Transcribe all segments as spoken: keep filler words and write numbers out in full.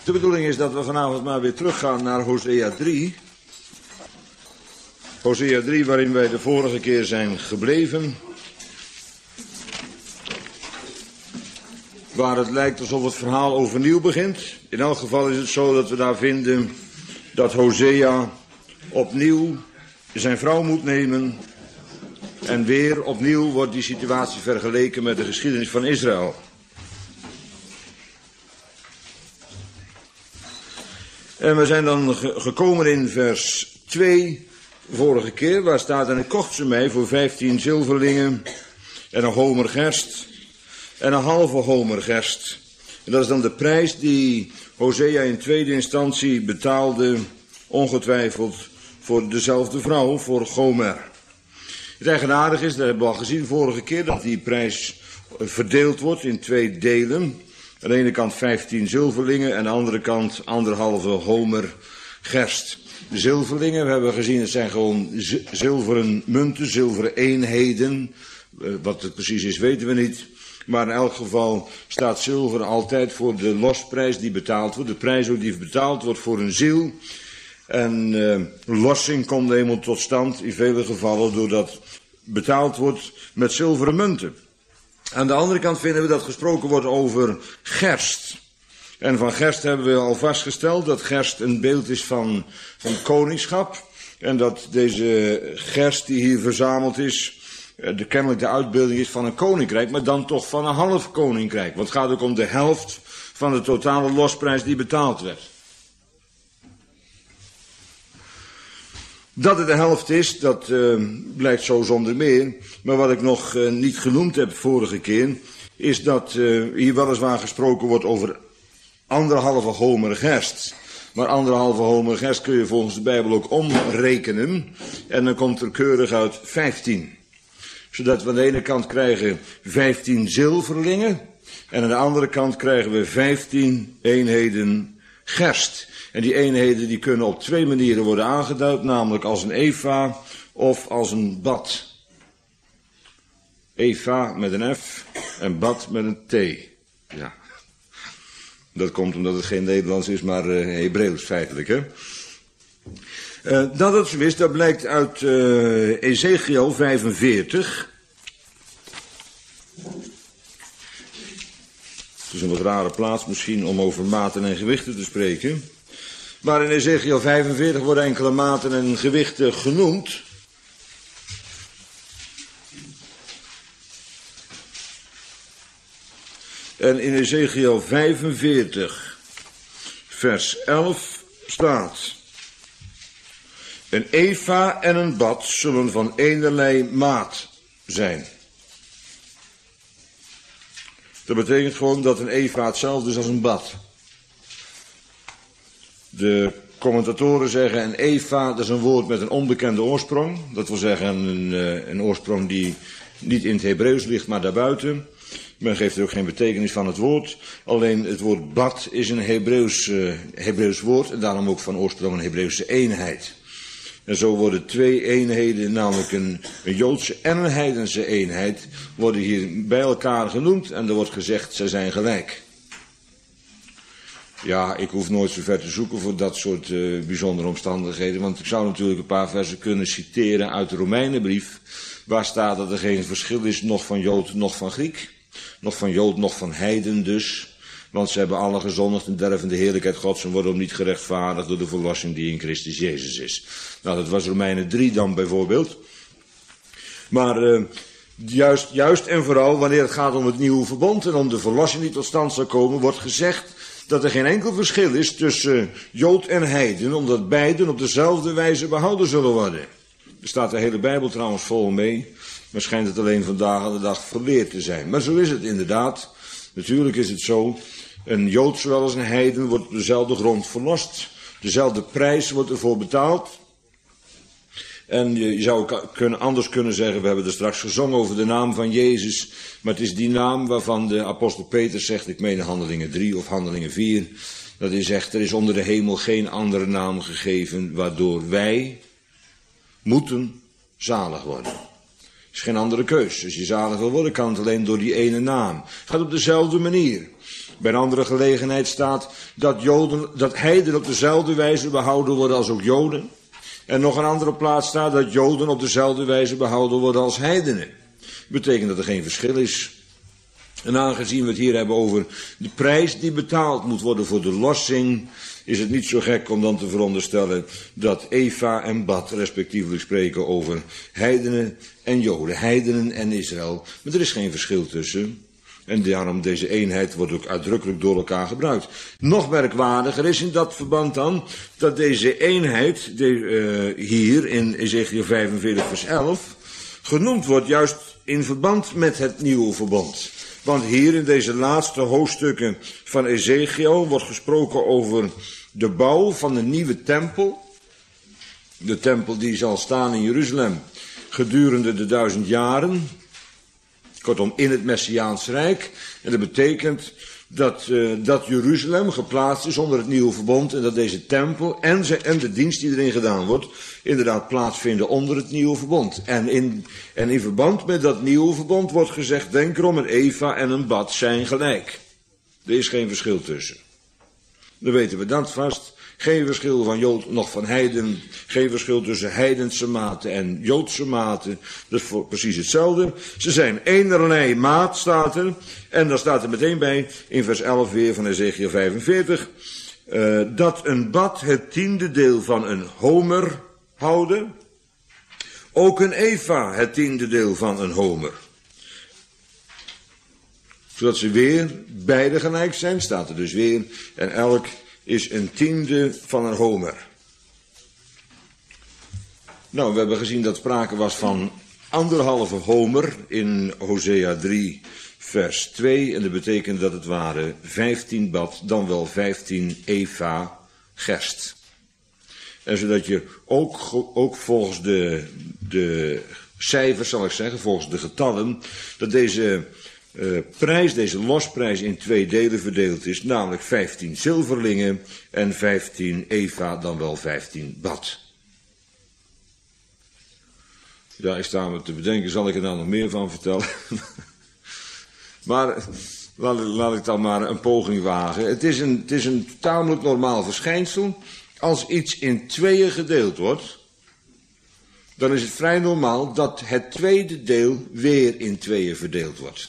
De bedoeling is dat we vanavond maar weer teruggaan naar Hosea drie. Hosea drie, waarin wij de vorige keer zijn gebleven. Waar het lijkt alsof het verhaal overnieuw begint. In elk geval is het zo dat we daar vinden dat Hosea opnieuw zijn vrouw moet nemen. En weer opnieuw wordt die situatie vergeleken met de geschiedenis van Israël. En we zijn dan gekomen in vers twee, vorige keer, waar staat: en ik kocht ze mij voor vijftien zilverlingen en een homer gerst en een halve homer gerst. En dat is dan de prijs die Hosea in tweede instantie betaalde, ongetwijfeld voor dezelfde vrouw, voor Gomer. Het eigenaardige is, dat hebben we al gezien vorige keer, dat die prijs verdeeld wordt in twee delen. Aan de ene kant vijftien zilverlingen en aan de andere kant anderhalve homer gerst. De zilverlingen, we hebben gezien, het zijn gewoon zilveren munten, zilveren eenheden. Wat het precies is weten we niet. Maar in elk geval staat zilver altijd voor de losprijs die betaald wordt. De prijs ook die betaald wordt voor een ziel. En uh, lossing komt eenmaal tot stand in vele gevallen doordat betaald wordt met zilveren munten. Aan de andere kant vinden we dat gesproken wordt over gerst. En van gerst hebben we al vastgesteld dat gerst een beeld is van, van koningschap. En dat deze gerst die hier verzameld is, de, kennelijk de uitbeelding is van een koninkrijk, maar dan toch van een half koninkrijk. Want het gaat ook om de helft van de totale losprijs die betaald werd. Dat het de helft is, dat uh, blijkt zo zonder meer. Maar wat ik nog uh, niet genoemd heb vorige keer, is dat uh, hier weliswaar gesproken wordt over anderhalve homer gerst. Maar anderhalve homer gerst kun je volgens de Bijbel ook omrekenen. En dan komt er keurig uit vijftien. Zodat we aan de ene kant krijgen vijftien zilverlingen. En aan de andere kant krijgen we vijftien eenheden gerst. En die eenheden die kunnen op twee manieren worden aangeduid, namelijk als een eva of als een bad. Eva met een F en bad met een T. Ja, dat komt omdat het geen Nederlands is, maar uh, Hebreeuws feitelijk, hè. Uh, dat het zo is, dat blijkt uit uh, Ezekiel vijfenveertig. Het is een wat rare plaats misschien om over maten en gewichten te spreken. Maar in Ezekiel vijfenveertig worden enkele maten en gewichten genoemd. En in Ezekiel vijfenveertig, vers elf staat: een eva en een bad zullen van eenerlei maat zijn. Dat betekent gewoon dat een eva hetzelfde is als een bad. De commentatoren zeggen een eva, dat is een woord met een onbekende oorsprong. Dat wil zeggen een, een oorsprong die niet in het Hebreeuws ligt, maar daarbuiten. Men geeft er ook geen betekenis van het woord. Alleen het woord bad is een Hebreeuws, uh, Hebreeuws woord en daarom ook van oorsprong een Hebreeuwse eenheid. En zo worden twee eenheden, namelijk een, een Joodse en een heidense eenheid, worden hier bij elkaar genoemd en er wordt gezegd, zij zijn gelijk. Ja, ik hoef nooit zo ver te zoeken voor dat soort uh, bijzondere omstandigheden, want ik zou natuurlijk een paar versen kunnen citeren uit de Romeinenbrief, waar staat dat er geen verschil is, nog van Jood, nog van Griek, nog van Jood, nog van heiden dus, want ze hebben alle gezondigd en derven de heerlijkheid Gods en worden niet gerechtvaardigd door de verlossing die in Christus Jezus is. Nou, dat was Romeinen drie dan bijvoorbeeld. Maar uh, juist, juist en vooral wanneer het gaat om het nieuwe verbond en om de verlossing die tot stand zal komen, wordt gezegd dat er geen enkel verschil is tussen Jood en heiden, omdat beiden op dezelfde wijze behouden zullen worden. Er staat de hele Bijbel trouwens vol mee, maar schijnt het alleen vandaag aan de dag verleerd te zijn. Maar zo is het inderdaad. Natuurlijk is het zo, een Jood zowel als een heiden wordt op dezelfde grond verlost. Dezelfde prijs wordt ervoor betaald. En je zou kunnen, anders kunnen zeggen, we hebben er straks gezongen over de naam van Jezus, maar het is die naam waarvan de apostel Petrus zegt, ik meen Handelingen drie of Handelingen vier, dat hij zegt, er is onder de hemel geen andere naam gegeven waardoor wij moeten zalig worden. Er is geen andere keus. Als je zalig wil worden, kan het alleen door die ene naam. Het gaat op dezelfde manier. Bij een andere gelegenheid staat dat, Joden, dat heidenen op dezelfde wijze behouden worden als ook Joden. En nog een andere plaats staat dat Joden op dezelfde wijze behouden worden als heidenen. Betekent dat er geen verschil is. En aangezien we het hier hebben over de prijs die betaald moet worden voor de lossing, is het niet zo gek om dan te veronderstellen dat Eva en Bad respectievelijk spreken over heidenen en Joden, heidenen en Israël. Maar er is geen verschil tussen. En daarom deze eenheid wordt ook uitdrukkelijk door elkaar gebruikt. Nog merkwaardiger is in dat verband dan dat deze eenheid de, uh, hier in Ezechiel vijfenveertig vers elf genoemd wordt juist in verband met het nieuwe verbond. Want hier in deze laatste hoofdstukken van Ezechiel wordt gesproken over de bouw van een nieuwe tempel. De tempel die zal staan in Jeruzalem gedurende de duizend jaren. Kortom, in het Messiaans Rijk. En dat betekent dat, uh, dat Jeruzalem geplaatst is onder het nieuwe verbond. En dat deze tempel en, ze, en de dienst die erin gedaan wordt, inderdaad plaatsvinden onder het nieuwe verbond. En in, en in verband met dat nieuwe verbond wordt gezegd, denk erom, een Eva en een Bad zijn gelijk. Er is geen verschil tussen. Dan weten we dat vast. Geen verschil van Jood nog van heiden. Geen verschil tussen heidense maten en Joodse maten. Dat is voor precies hetzelfde. Ze zijn eenerlei maat, staat er. En daar staat er meteen bij, in vers elf weer van Ezechiel vijfenveertig. Uh, dat een bad het tiende deel van een homer houden. Ook een Eva het tiende deel van een homer. Zodat ze weer beide gelijk zijn, staat er dus weer. En elk is een tiende van een homer. Nou, we hebben gezien dat sprake was van anderhalve homer in Hosea drie vers twee. En dat betekent dat het waren vijftien bad, dan wel vijftien eva gerst. En zodat je ook, ook volgens de, de cijfers, zal ik zeggen, volgens de getallen, dat deze Uh, prijs, deze losprijs in twee delen verdeeld is, namelijk vijftien zilverlingen en vijftien eva, dan wel vijftien bad. Ja, ik sta me te bedenken, zal ik er nou nog meer van vertellen? Maar laat, laat ik dan maar een poging wagen. Het is een, het is een tamelijk normaal verschijnsel. Als iets in tweeën gedeeld wordt, dan is het vrij normaal dat het tweede deel weer in tweeën verdeeld wordt.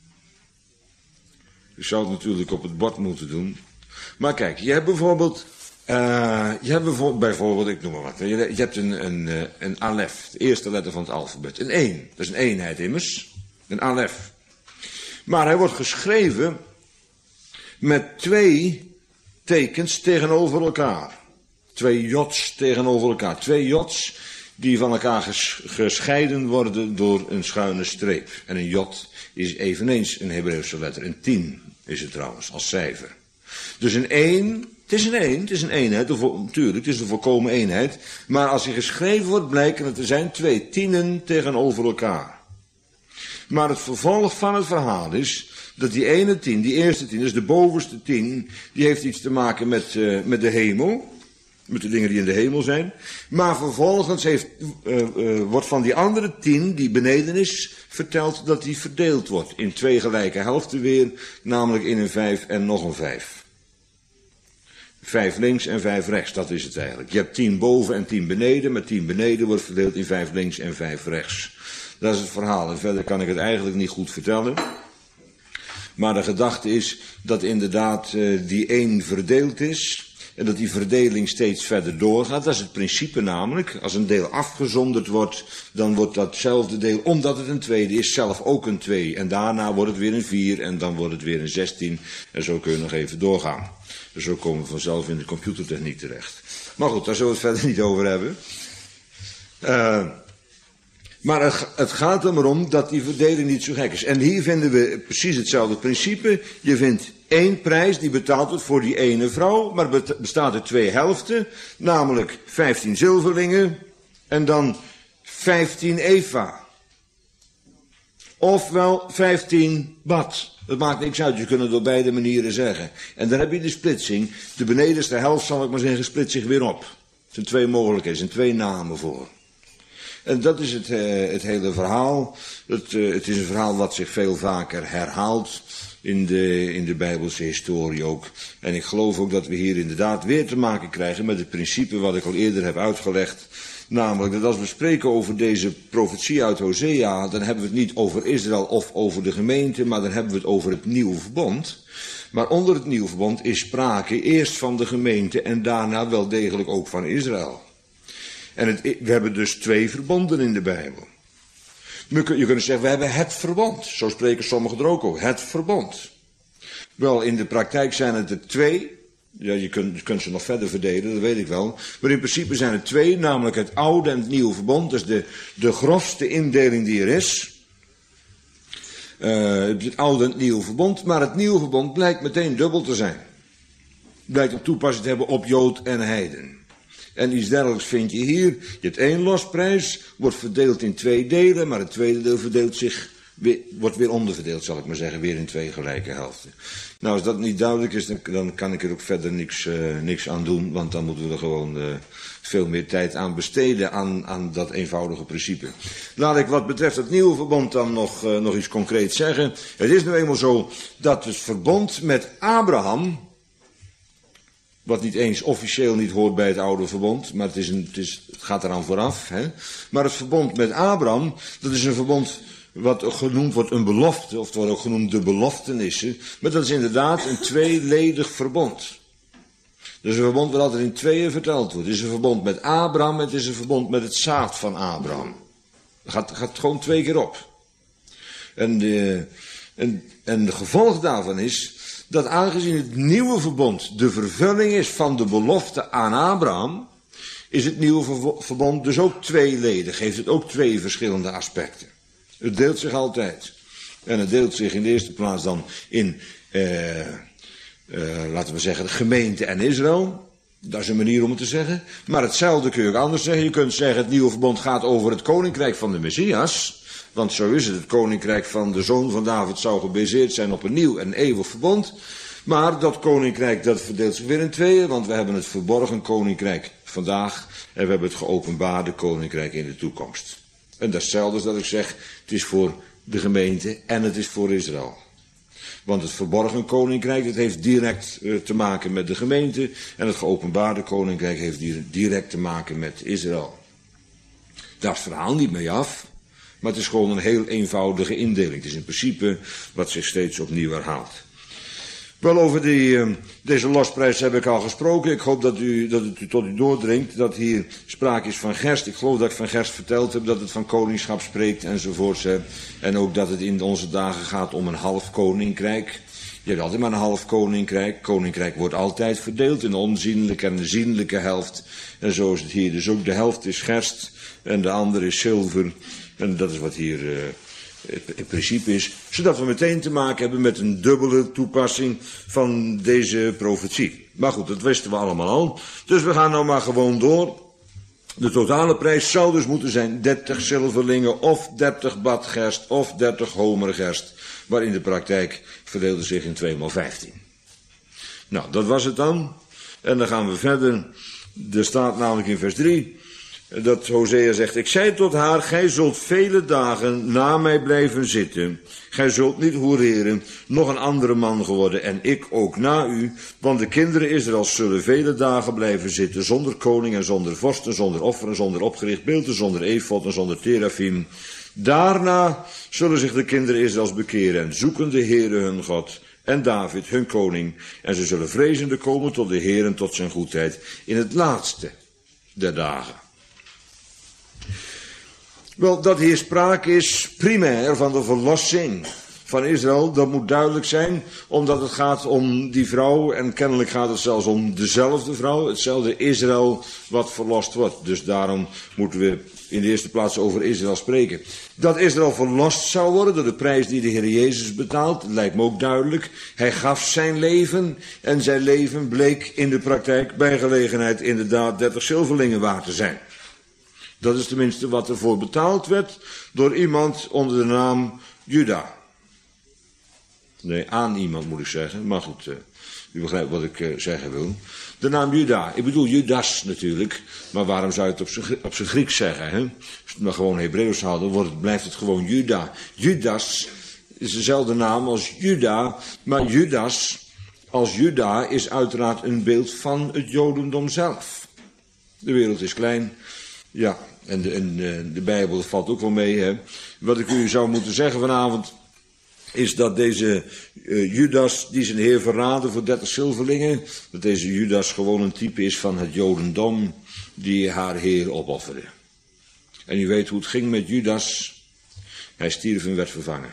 Je zou het natuurlijk op het bord moeten doen. Maar kijk, je hebt bijvoorbeeld, uh, je hebt bijvoorbeeld, bijvoorbeeld, ik noem maar wat, je, je hebt een, een, een alef, de eerste letter van het alfabet. Een één, dat is een eenheid immers, een alef. Maar hij wordt geschreven met twee tekens tegenover elkaar. Twee jods tegenover elkaar. Twee jods die van elkaar ges, gescheiden worden door een schuine streep. En een jod is eveneens een Hebreeuwse letter. Een tien is het trouwens, als cijfer. Dus een één, het is een één, het is een eenheid, natuurlijk, het is een volkomen eenheid. Maar als hij geschreven wordt, blijken het te zijn twee tienen tegenover elkaar. Maar het vervolg van het verhaal is dat die ene tien, die eerste tien, dus de bovenste tien, die heeft iets te maken met, uh, met de hemel. Met de dingen die in de hemel zijn. Maar vervolgens heeft, uh, uh, wordt van die andere tien, die beneden is, verteld dat die verdeeld wordt. In twee gelijke helften weer, namelijk in een vijf en nog een vijf. Vijf links en vijf rechts, dat is het eigenlijk. Je hebt tien boven en tien beneden, maar tien beneden wordt verdeeld in vijf links en vijf rechts. Dat is het verhaal. En verder kan ik het eigenlijk niet goed vertellen. Maar de gedachte is dat inderdaad uh, die één verdeeld is. En dat die verdeling steeds verder doorgaat. Dat is het principe namelijk. Als een deel afgezonderd wordt, dan wordt datzelfde deel, omdat het een tweede is, zelf ook een twee. En daarna wordt het weer een vier en dan wordt het weer een zestien. En zo kun je nog even doorgaan. Dus zo komen we vanzelf in de computertechniek terecht. Maar goed, daar zullen we het verder niet over hebben. Uh, maar het, het gaat er maar om dat die verdeling niet zo gek is. En hier vinden we precies hetzelfde principe. Je vindt één prijs die betaald wordt voor die ene vrouw, maar het bestaat uit twee helften, namelijk vijftien zilverlingen en dan vijftien eva. Ofwel vijftien bad. Dat maakt niks uit, je kunt het op beide manieren zeggen. En dan heb je de splitsing. De benedenste helft, zal ik maar zeggen, splitst zich weer op. Er zijn twee mogelijkheden, er zijn twee namen voor. En dat is het, uh, het hele verhaal. Het, uh, het is een verhaal wat zich veel vaker herhaalt in de, in de Bijbelse historie ook. En ik geloof ook dat we hier inderdaad weer te maken krijgen met het principe wat ik al eerder heb uitgelegd. Namelijk dat als we spreken over deze profetie uit Hosea, dan hebben we het niet over Israël of over de gemeente, maar dan hebben we het over het nieuwe verbond. Maar onder het nieuwe verbond is sprake eerst van de gemeente en daarna wel degelijk ook van Israël. En het, we hebben dus twee verbonden in de Bijbel. Je kunt zeggen, we hebben het verbond. Zo spreken sommigen er ook over. Het verbond. Wel, in de praktijk zijn het er twee. Ja, je kunt, je kunt ze nog verder verdelen, dat weet ik wel. Maar in principe zijn het twee, namelijk het oude en het nieuwe verbond. Dat is de, de grofste indeling die er is. Uh, het oude en het nieuwe verbond. Maar het nieuwe verbond blijkt meteen dubbel te zijn. Blijkt een toepassing te hebben op Jood en Heiden. En iets dergelijks vind je hier. Je hebt één losprijs, wordt verdeeld in twee delen, maar het tweede deel verdeelt zich weer, wordt weer onderverdeeld, zal ik maar zeggen, weer in twee gelijke helften. Nou, als dat niet duidelijk is, dan, dan kan ik er ook verder niks, uh, niks aan doen, want dan moeten we er gewoon uh, veel meer tijd aan besteden, aan, aan dat eenvoudige principe. Laat ik wat betreft het nieuwe verbond dan nog, uh, nog iets concreets zeggen. Het is nou eenmaal zo dat het verbond met Abraham, wat niet eens officieel niet hoort bij het oude verbond, maar het, is een, het, is, het gaat eraan vooraf. Hè? Maar het verbond met Abraham, dat is een verbond wat genoemd wordt een belofte, of het wordt ook genoemd de beloftenissen. Maar dat is inderdaad een tweeledig verbond. Dus een verbond wat altijd in tweeën verteld wordt. Het is een verbond met Abraham, het is een verbond met het zaad van Abraham. Het gaat, gaat gewoon twee keer op. En de, en, en de gevolg daarvan is dat aangezien het nieuwe verbond de vervulling is van de belofte aan Abraham, is het nieuwe verbond dus ook tweeledig, geeft het ook twee verschillende aspecten. Het deelt zich altijd. En het deelt zich in de eerste plaats dan in, eh, eh, laten we zeggen, de gemeente en Israël. Dat is een manier om het te zeggen. Maar hetzelfde kun je ook anders zeggen. Je kunt zeggen, het nieuwe verbond gaat over het koninkrijk van de Messias. Want zo is het, het koninkrijk van de zoon van David zou gebaseerd zijn op een nieuw en eeuwig verbond. Maar dat koninkrijk, dat verdeelt zich weer in tweeën, want we hebben het verborgen koninkrijk vandaag en we hebben het geopenbaarde koninkrijk in de toekomst. En dat is hetzelfde als dat ik zeg, het is voor de gemeente en het is voor Israël. Want het verborgen koninkrijk, dat heeft direct uh, te maken met de gemeente en het geopenbaarde koninkrijk heeft direct te maken met Israël. Daar is het verhaal niet mee af. Maar het is gewoon een heel eenvoudige indeling. Het is in principe wat zich steeds opnieuw herhaalt. Wel, over die, uh, deze losprijs heb ik al gesproken. Ik hoop dat, u, dat het u tot u doordringt dat hier sprake is van gerst. Ik geloof dat ik van gerst verteld heb, dat het van koningschap spreekt enzovoorts. Hè. En ook dat het in onze dagen gaat om een half koninkrijk. Je hebt altijd maar een half koninkrijk. Koninkrijk wordt altijd verdeeld in de onzienlijke en de zienlijke helft. En zo is het hier dus ook. De helft is gerst en de andere is zilver. En dat is wat hier uh, het principe is. Zodat we meteen te maken hebben met een dubbele toepassing van deze profetie. Maar goed, dat wisten we allemaal al. Dus we gaan nou maar gewoon door. De totale prijs zou dus moeten zijn dertig zilverlingen of dertig badgerst of dertig homergerst. Maar in de praktijk verdeelde zich in twee maal vijftien. Nou, dat was het dan. En dan gaan we verder. Er staat namelijk in vers drie... dat Hosea zegt, ik zei tot haar, gij zult vele dagen na mij blijven zitten. Gij zult niet hoereren, nog een andere man geworden, en ik ook na u. Want de kinderen Israëls zullen vele dagen blijven zitten, zonder koning en zonder vorsten, zonder offeren, zonder opgericht beelden, zonder efod en zonder terafim. Daarna zullen zich de kinderen Israëls bekeren en zoeken de Heere hun God en David hun koning. En ze zullen vrezende komen tot de Heer en tot zijn goedheid in het laatste der dagen. Wel, dat hier sprake is primair van de verlossing van Israël, dat moet duidelijk zijn, omdat het gaat om die vrouw, en kennelijk gaat het zelfs om dezelfde vrouw, hetzelfde Israël wat verlost wordt. Dus daarom moeten we in de eerste plaats over Israël spreken. Dat Israël verlost zou worden door de prijs die de Heer Jezus betaalt, lijkt me ook duidelijk. Hij gaf zijn leven en zijn leven bleek in de praktijk bij gelegenheid inderdaad dertig zilverlingen waard te zijn. Dat is tenminste wat ervoor betaald werd door iemand onder de naam Juda. Nee, aan iemand moet ik zeggen, maar goed, uh, U begrijpt wat ik uh, zeggen wil. De naam Juda. Ik bedoel Judas natuurlijk. Maar waarom zou je het op zijn, op zijn Grieks zeggen? Hè? Als we het maar gewoon Hebreeuws hadden, wordt het, blijft het gewoon Juda. Judas is dezelfde naam als Juda. Maar Judas als Juda is uiteraard een beeld van het Jodendom zelf. De wereld is klein. Ja, en de, en de Bijbel valt ook wel mee. Hè? Wat ik u zou moeten zeggen vanavond is dat deze uh, Judas, die zijn heer verraadde voor dertig zilverlingen, dat deze Judas gewoon een type is van het Jodendom die haar heer opofferde. En u weet hoe het ging met Judas. Hij stierf en werd vervangen.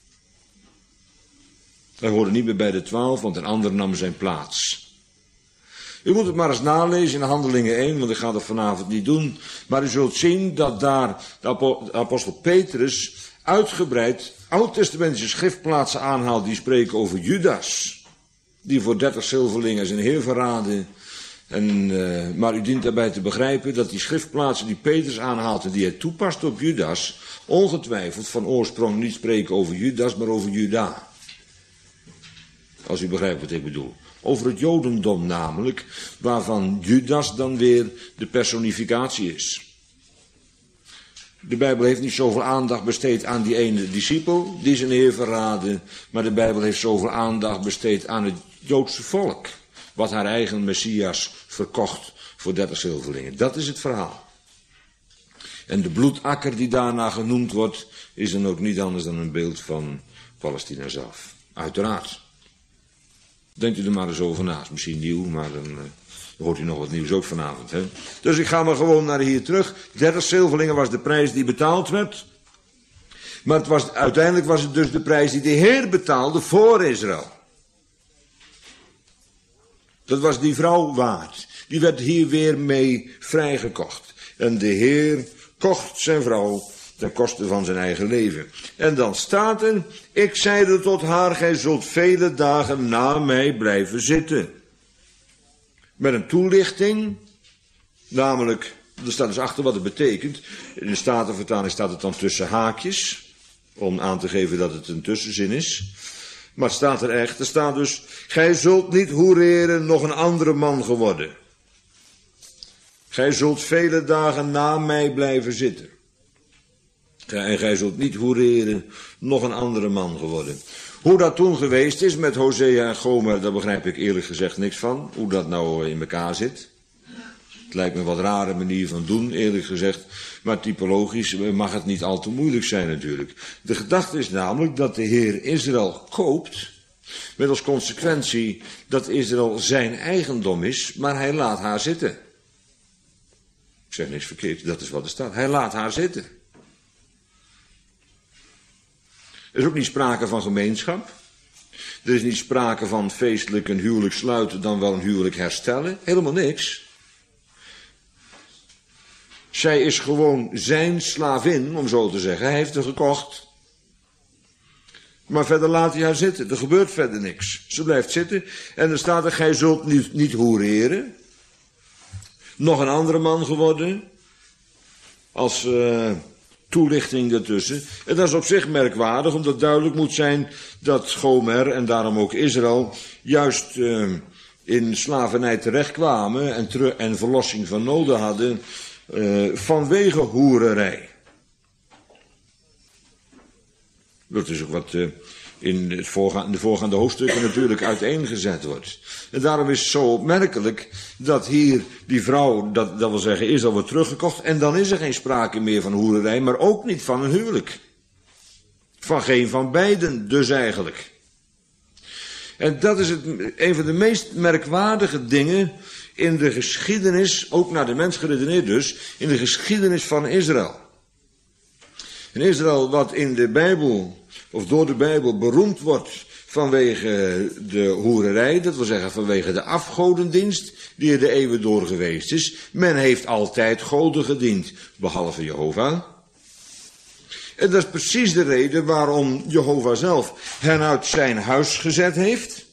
Hij hoorde niet meer bij de twaalf, want een ander nam zijn plaats. U moet het maar eens nalezen in Handelingen één, want ik ga dat vanavond niet doen. Maar u zult zien dat daar de apostel Petrus uitgebreid oud-testamentische schriftplaatsen aanhaalt die spreken over Judas. Die voor dertig zilverlingen zijn heer verraadde. En, uh, maar u dient daarbij te begrijpen dat die schriftplaatsen die Petrus aanhaalt en die hij toepast op Judas, ongetwijfeld van oorsprong niet spreken over Judas, maar over Juda. Als u begrijpt wat ik bedoel. Over het Jodendom namelijk, waarvan Judas dan weer de personificatie is. De Bijbel heeft niet zoveel aandacht besteed aan die ene discipel die zijn heer verraadde, maar de Bijbel heeft zoveel aandacht besteed aan het Joodse volk, wat haar eigen Messias verkocht voor dertig zilverlingen. Dat is het verhaal. En de bloedakker die daarna genoemd wordt, is dan ook niet anders dan een beeld van Palestina zelf. Uiteraard. Denkt u er maar eens over na. Is misschien nieuw, maar dan uh, hoort u nog wat nieuws ook vanavond. Hè? Dus ik ga maar gewoon naar hier terug. dertig zilverlingen was de prijs die betaald werd. Maar het was, uiteindelijk was het dus de prijs die de Heer betaalde voor Israël. Dat was die vrouw waard. Die werd hier weer mee vrijgekocht. En de Heer kocht zijn vrouw ten koste van zijn eigen leven. En dan staat er, ik zeide tot haar, gij zult vele dagen na mij blijven zitten. Met een toelichting, namelijk, er staat dus achter wat het betekent. In de Statenvertaling staat het dan tussen haakjes, om aan te geven dat het een tussenzin is. Maar het staat er echt, er staat dus, gij zult niet hoereren, nog een andere man geworden. Gij zult vele dagen na mij blijven zitten. En gij zult niet hoereren, nog een andere man geworden. Hoe dat toen geweest is met Hosea en Gomer, daar begrijp ik eerlijk gezegd niks van. Hoe dat nou in elkaar zit. Het lijkt me een wat rare manier van doen, eerlijk gezegd. Maar typologisch mag het niet al te moeilijk zijn natuurlijk. De gedachte is namelijk dat de Heer Israël koopt, met als consequentie dat Israël zijn eigendom is, maar hij laat haar zitten. Ik zeg niks verkeerd, dat is wat er staat. Hij laat haar zitten. Er is ook niet sprake van gemeenschap. Er is niet sprake van feestelijk een huwelijk sluiten, dan wel een huwelijk herstellen. Helemaal niks. Zij is gewoon zijn slavin, om zo te zeggen. Hij heeft haar gekocht. Maar verder laat hij haar zitten. Er gebeurt verder niks. Ze blijft zitten. En er staat er, gij zult niet, niet hoereren. Nog een andere man geworden. Als uh, toelichting daartussen. En dat is op zich merkwaardig, omdat duidelijk moet zijn dat Gomer en daarom ook Israël juist uh, in slavernij terechtkwamen en, ter- en verlossing van noden hadden uh, vanwege hoererij. Dat is ook wat uh, in, het voorga- in de voorgaande hoofdstukken natuurlijk uiteengezet wordt. En daarom is het zo opmerkelijk dat hier die vrouw, dat, dat wil zeggen, Israël wordt teruggekocht. En dan is er geen sprake meer van hoererij, maar ook niet van een huwelijk. Van geen van beiden dus eigenlijk. En dat is het, een van de meest merkwaardige dingen in de geschiedenis, ook naar de mens geredeneerd dus, in de geschiedenis van Israël. En Israël wat in de Bijbel, of door de Bijbel beroemd wordt vanwege de hoererij, dat wil zeggen vanwege de afgodendienst die er de eeuwen door geweest is. Men heeft altijd goden gediend, behalve Jehovah. En dat is precies de reden waarom Jehovah zelf hen uit zijn huis gezet heeft.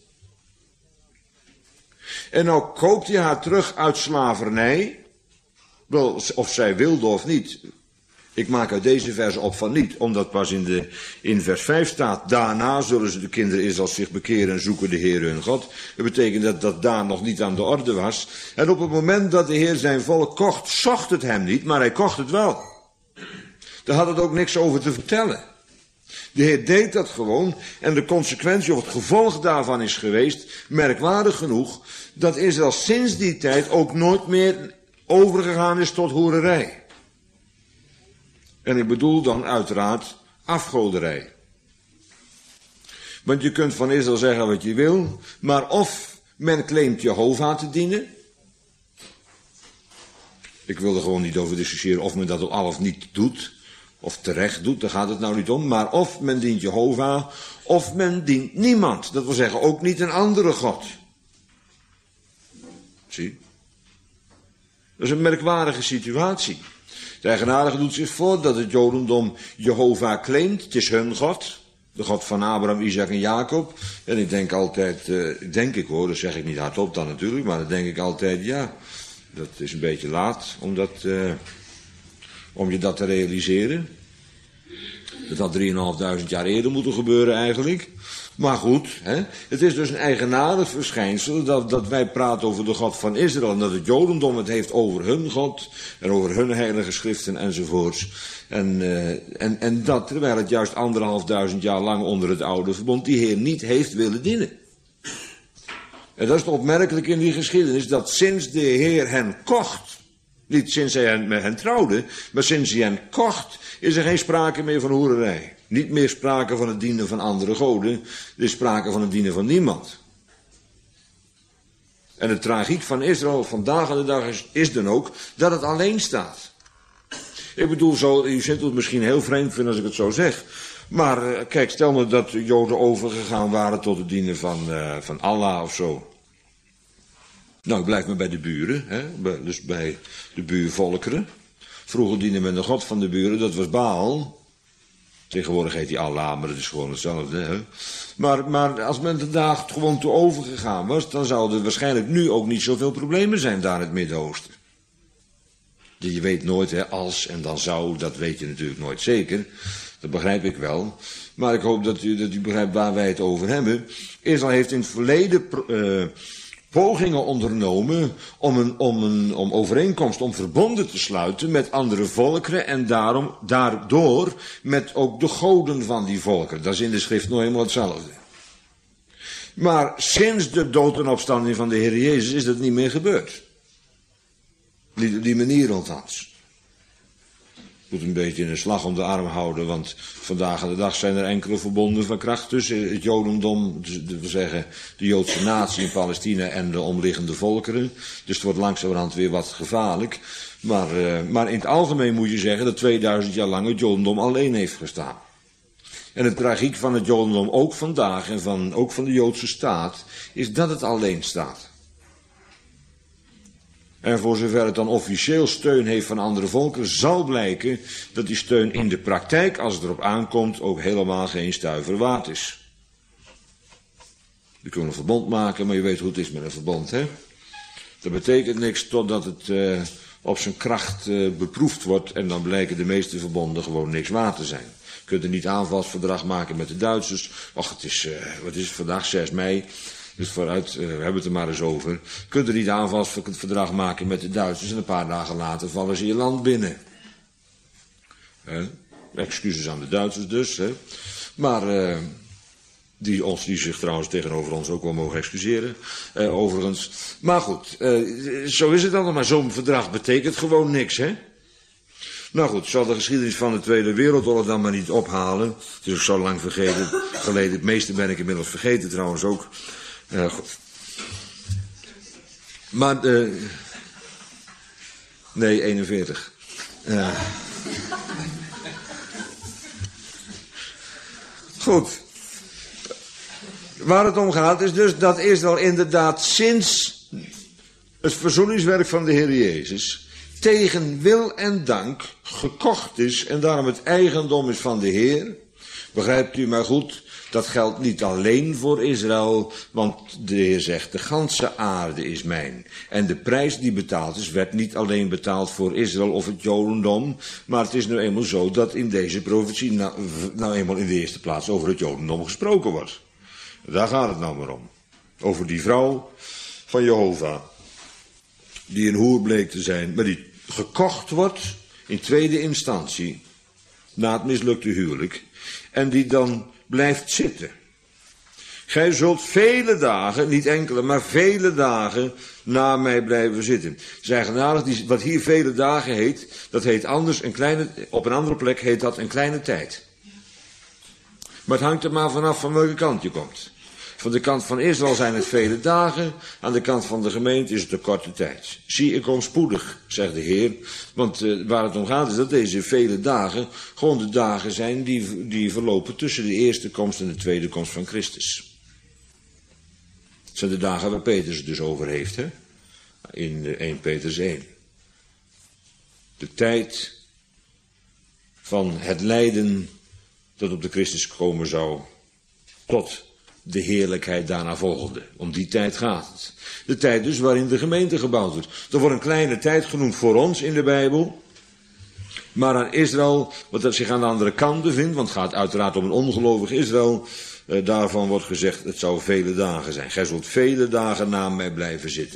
En nou koopt hij haar terug uit slavernij, wel, of zij wilde of niet. Ik maak uit deze vers op van niet, omdat pas in, de, in vers vijf staat, daarna zullen ze de kinderen Israëls zich bekeren en zoeken de Heer hun God. Dat betekent dat dat daar nog niet aan de orde was. En op het moment dat de Heer zijn volk kocht, zocht het hem niet, maar hij kocht het wel. Daar had het ook niks over te vertellen. De Heer deed dat gewoon en de consequentie of het gevolg daarvan is geweest, merkwaardig genoeg, dat Israël sinds die tijd ook nooit meer overgegaan is tot hoererij. En ik bedoel dan uiteraard afgoderij. Want je kunt van Israël zeggen wat je wil, maar of men claimt Jehovah te dienen. Ik wil er gewoon niet over discussiëren of men dat al of niet doet, of terecht doet, daar gaat het nou niet om. Maar of men dient Jehovah, of men dient niemand. Dat wil zeggen ook niet een andere God. Zie? Dat is een merkwaardige situatie. De eigenaardige doet zich voor dat het Jodendom Jehovah claimt. Het is hun God. De God van Abraham, Isaac en Jacob. En ik denk altijd, uh, denk ik hoor, dat zeg ik niet hardop dan natuurlijk, maar dan denk ik altijd, ja, dat is een beetje laat om, dat, uh, om je dat te realiseren. Dat had drieënhalfduizend jaar eerder moeten gebeuren eigenlijk. Maar goed, hè, het is dus een eigenaardig verschijnsel dat, dat wij praten over de God van Israël en dat het Jodendom het heeft over hun God en over hun heilige schriften enzovoorts. En, uh, en, en dat terwijl het juist anderhalfduizend jaar lang onder het oude verbond die Heer niet heeft willen dienen. En dat is opmerkelijk in die geschiedenis dat sinds de Heer hen kocht, niet sinds hij hen, met hen trouwde, maar sinds hij hen kocht, is er geen sprake meer van hoererij. Niet meer sprake van het dienen van andere goden. Er is sprake van het dienen van niemand. En de tragiek van Israël vandaag aan de dag is, is dan ook dat het alleen staat. Ik bedoel, zo, u zult het misschien heel vreemd vinden als ik het zo zeg. Maar kijk, stel nou dat de Joden overgegaan waren tot het dienen van, uh, van Allah of zo. Nou, ik blijf maar bij de buren, hè? Dus bij de buurvolkeren. Vroeger diende men de god van de buren, dat was Baal. Tegenwoordig heet hij Allah, maar dat is gewoon hetzelfde. Hè? Maar, maar als men vandaag gewoon toe overgegaan was, dan zouden er waarschijnlijk nu ook niet zoveel problemen zijn daar in het Midden-Oosten. Je weet nooit, hè, als en dan zou, dat weet je natuurlijk nooit zeker. Dat begrijp ik wel. Maar ik hoop dat u, dat u begrijpt waar wij het over hebben. Israël heeft in het verleden uh, pogingen ondernomen om, een, om, een, om overeenkomst, om verbonden te sluiten met andere volkeren en daarom, daardoor met ook de goden van die volkeren. Dat is in de schrift nog helemaal hetzelfde. Maar sinds de dood en opstanding van de Heer Jezus is dat niet meer gebeurd. Niet op die manier althans. Ik moet een beetje een slag om de arm houden, want vandaag aan de dag zijn er enkele verbonden van kracht tussen het Jodendom, we zeggen de Joodse natie in Palestina en de omliggende volkeren. Dus het wordt langzamerhand weer wat gevaarlijk. Maar, uh, maar in het algemeen moet je zeggen dat tweeduizend jaar lang het Jodendom alleen heeft gestaan. En de tragiek van het Jodendom ook vandaag en van, ook van de Joodse staat is dat het alleen staat. En voor zover het dan officieel steun heeft van andere volken, zal blijken dat die steun in de praktijk, als het erop aankomt, ook helemaal geen stuiver waard is. Je kunt een verbond maken, maar je weet hoe het is met een verbond, hè? Dat betekent niks totdat het uh, op zijn kracht uh, beproefd wordt en dan blijken de meeste verbonden gewoon niks waard te zijn. Je kunt er niet aanvalsverdrag maken met de Duitsers. Och, het is, uh, wat is het vandaag, zes mei. Dus vooruit, uh, we hebben het er maar eens over. Je kunt er niet aanvalsverdrag maken met de Duitsers en een paar dagen later vallen ze je land binnen. He? Excuses aan de Duitsers dus. Hè? Maar uh, die, ons, die zich trouwens tegenover ons ook wel mogen excuseren. Uh, overigens. Maar goed, uh, zo is het dan. Maar zo'n verdrag betekent gewoon niks, hè? Nou goed, ik zal de geschiedenis van de Tweede Wereldoorlog dan maar niet ophalen. Het is ook zo lang vergeten, geleden. Het meeste ben ik inmiddels vergeten trouwens ook. Uh, goed. Maar, uh, nee, eenenveertig. Uh. Goed. Waar het om gaat is dus dat Israël inderdaad sinds het verzoeningswerk van de Heer Jezus tegen wil en dank gekocht is en daarom het eigendom is van de Heer. Begrijpt u maar goed, dat geldt niet alleen voor Israël, want de Heer zegt, de ganse aarde is mijn. En de prijs die betaald is, werd niet alleen betaald voor Israël of het Jodendom, maar het is nu eenmaal zo dat in deze profetie nou, nou eenmaal in de eerste plaats over het Jodendom gesproken wordt. Daar gaat het nou maar om. Over die vrouw van Jehovah, die een hoer bleek te zijn, maar die gekocht wordt in tweede instantie, na het mislukte huwelijk, en die dan blijft zitten. Gij zult vele dagen, niet enkele, maar vele dagen na mij blijven zitten. Het is eigenaardig, wat hier vele dagen heet, dat heet anders, een kleine, op een andere plek heet dat een kleine tijd. Maar het hangt er maar vanaf van welke kant je komt. Van de kant van Israël zijn het vele dagen, aan de kant van de gemeente is het een korte tijd. Zie, ik kom spoedig, zegt de Heer, want uh, waar het om gaat is dat deze vele dagen gewoon de dagen zijn die, die verlopen tussen de eerste komst en de tweede komst van Christus. Het zijn de dagen waar Petrus het dus over heeft, hè? In uh, eerste Petrus één. De tijd van het lijden dat op de Christus komen zou, tot de heerlijkheid daarna volgende. Om die tijd gaat het. De tijd dus waarin de gemeente gebouwd wordt. Er wordt een kleine tijd genoemd voor ons in de Bijbel. Maar aan Israël, wat dat zich aan de andere kant bevindt, want het gaat uiteraard om een ongelovig Israël, eh, daarvan wordt gezegd, het zou vele dagen zijn. Gij zult vele dagen na mij blijven zitten.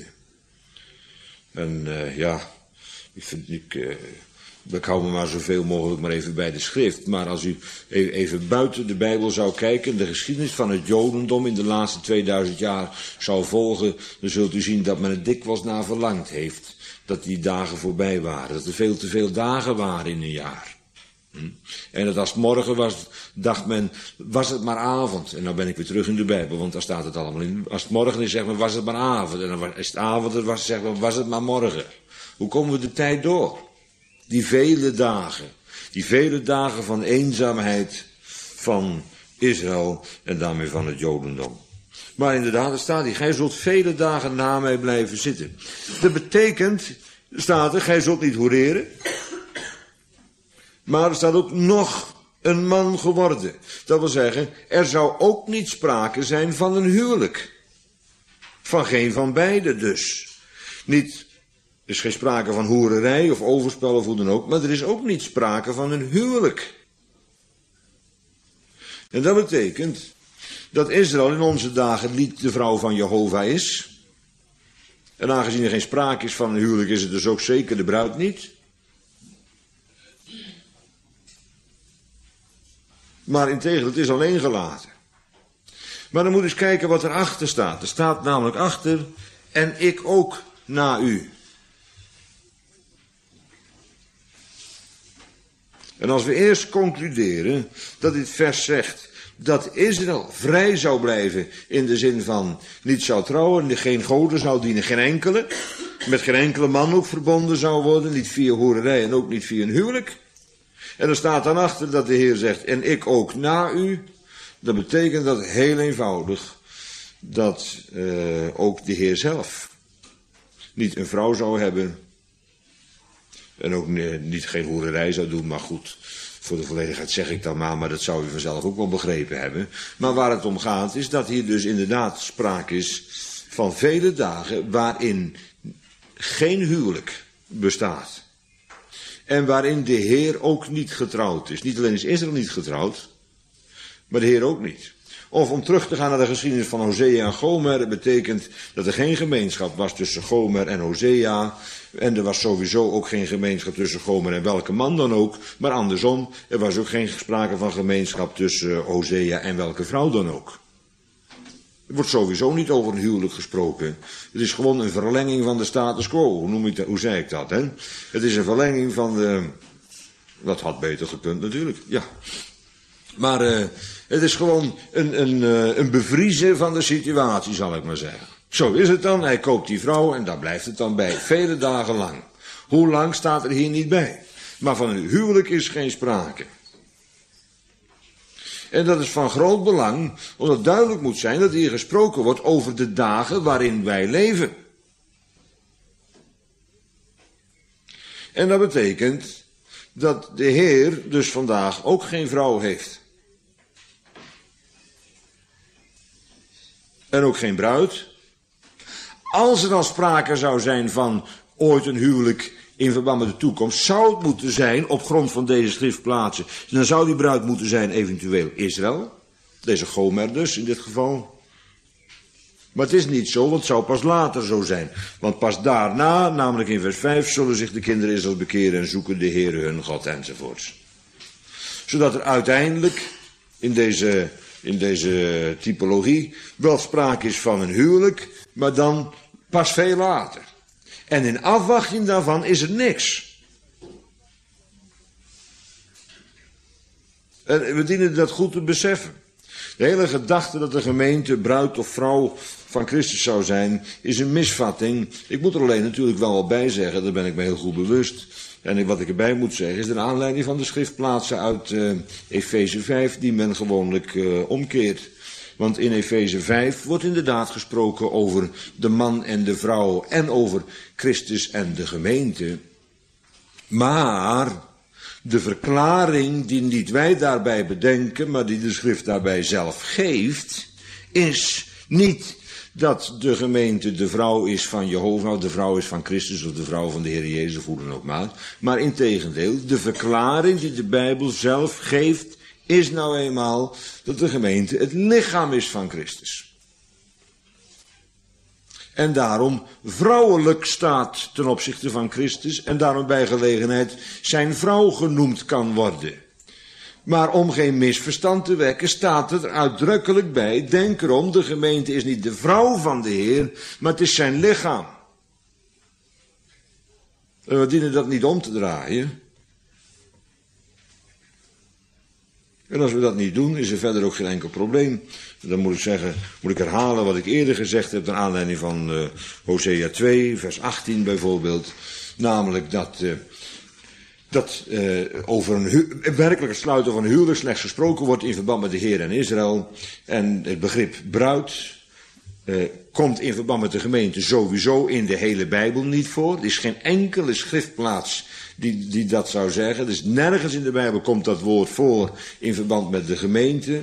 En uh, ja, ik vind, ik, uh, ik hou me maar zoveel mogelijk maar even bij de schrift. Maar als u even buiten de Bijbel zou kijken, de geschiedenis van het Jodendom in de laatste tweeduizend jaar zou volgen, dan zult u zien dat men het dikwijls naar verlangd heeft. Dat die dagen voorbij waren. Dat er veel te veel dagen waren in een jaar. Hm? En dat als het morgen was, dacht men, was het maar avond. En dan ben ik weer terug in de Bijbel, want daar staat het allemaal in. Als het morgen is, zeg maar, was het maar avond. En dan is het avond, dan was, zeg maar, was het maar morgen. Hoe komen we de tijd door? Die vele dagen. Die vele dagen van eenzaamheid van Israël en daarmee van het Jodendom. Maar inderdaad, er staat hier, gij zult vele dagen na mij blijven zitten. Dat betekent, staat er, gij zult niet hoereren. Maar er staat ook nog een man geworden. Dat wil zeggen, er zou ook niet sprake zijn van een huwelijk. Van geen van beide dus. Niet, er is geen sprake van hoererij of overspel of hoe dan ook, maar er is ook niet sprake van een huwelijk. En dat betekent dat Israël in onze dagen niet de vrouw van Jehovah is. En aangezien er geen sprake is van een huwelijk, is het dus ook zeker de bruid niet. Maar integendeel, het is alleen gelaten. Maar dan moet je eens kijken wat erachter staat. Er staat namelijk achter, en ik ook na u. En als we eerst concluderen dat dit vers zegt dat Israël vrij zou blijven in de zin van niet zou trouwen, geen goden zou dienen, geen enkele, met geen enkele man ook verbonden zou worden, niet via hoererij en ook niet via een huwelijk. En er staat dan achter dat de Heer zegt, en ik ook na u. Dat betekent dat heel eenvoudig dat uh, ook de Heer zelf niet een vrouw zou hebben en ook uh, niet geen hoererij zou doen, maar goed, voor de volledigheid zeg ik dan maar, maar dat zou u vanzelf ook wel begrepen hebben. Maar waar het om gaat is dat hier dus inderdaad sprake is van vele dagen waarin geen huwelijk bestaat. En waarin de Heer ook niet getrouwd is. Niet alleen is Israël niet getrouwd, maar de Heer ook niet. Of om terug te gaan naar de geschiedenis van Hosea en Gomer, dat betekent dat er geen gemeenschap was tussen Gomer en Hosea. En er was sowieso ook geen gemeenschap tussen Gomer en welke man dan ook. Maar andersom, er was ook geen sprake van gemeenschap tussen Hosea en welke vrouw dan ook. Er wordt sowieso niet over een huwelijk gesproken. Het is gewoon een verlenging van de status quo. Hoe, noem ik dat? Hoe zei ik dat? Hè? Het is een verlenging van de... Dat had beter gekund natuurlijk, ja. Maar uh, het is gewoon een, een, uh, een bevriezen van de situatie, zal ik maar zeggen. Zo is het dan, hij koopt die vrouw en daar blijft het dan bij. Vele dagen lang. Hoe lang staat er hier niet bij? Maar van een huwelijk is geen sprake. En dat is van groot belang, omdat duidelijk moet zijn dat hier gesproken wordt over de dagen waarin wij leven. En dat betekent dat de Heer dus vandaag ook geen vrouw heeft. en ook geen bruid. Als er dan sprake zou zijn van ooit een huwelijk in verband met de toekomst, zou het moeten zijn, op grond van deze schriftplaatsen, dan zou die bruid moeten zijn eventueel Israël. Deze Gomer dus, in dit geval. Maar het is niet zo, want het zou pas later zo zijn. Want pas daarna, namelijk in vers vijf, zullen zich de kinderen Israël bekeren en zoeken de Heere hun God enzovoorts. Zodat er uiteindelijk in deze, in deze typologie wel sprake is van een huwelijk, maar dan pas veel later. En in afwachting daarvan is er niks. En we dienen dat goed te beseffen. De hele gedachte dat de gemeente bruid of vrouw van Christus zou zijn, is een misvatting. Ik moet er alleen natuurlijk wel wat bij zeggen, daar ben ik me heel goed bewust. En wat ik erbij moet zeggen is de aanleiding van de schriftplaatsen uit uh, Efeze vijf, die men gewoonlijk uh, omkeert. Want in Efeze vijf wordt inderdaad gesproken over de man en de vrouw en over Christus en de gemeente. Maar de verklaring die niet wij daarbij bedenken, maar die de schrift daarbij zelf geeft, is niet dat de gemeente de vrouw is van Jehovah, de vrouw is van Christus of de vrouw van de Heer Jezus, of hoe dan ook maar. Maar integendeel, de verklaring die de Bijbel zelf geeft, is nou eenmaal dat de gemeente het lichaam is van Christus. En daarom vrouwelijk staat ten opzichte van Christus en daarom bij gelegenheid zijn vrouw genoemd kan worden. Maar om geen misverstand te wekken staat er uitdrukkelijk bij, denk erom, de gemeente is niet de vrouw van de Heer, maar het is zijn lichaam. En we dienen dat niet om te draaien. En als we dat niet doen, is er verder ook geen enkel probleem. Dan moet ik zeggen, moet ik herhalen wat ik eerder gezegd heb, naar aanleiding van uh, Hosea twee, vers achttien bijvoorbeeld. Namelijk dat, uh, dat uh, over een hu- werkelijk het sluiten van een huwelijk slechts gesproken wordt in verband met de Heer en Israël. En het begrip bruid uh, komt in verband met de gemeente sowieso in de hele Bijbel niet voor. Er is geen enkele schriftplaats Die, die dat zou zeggen. Dus nergens in de Bijbel komt dat woord voor in verband met de gemeente.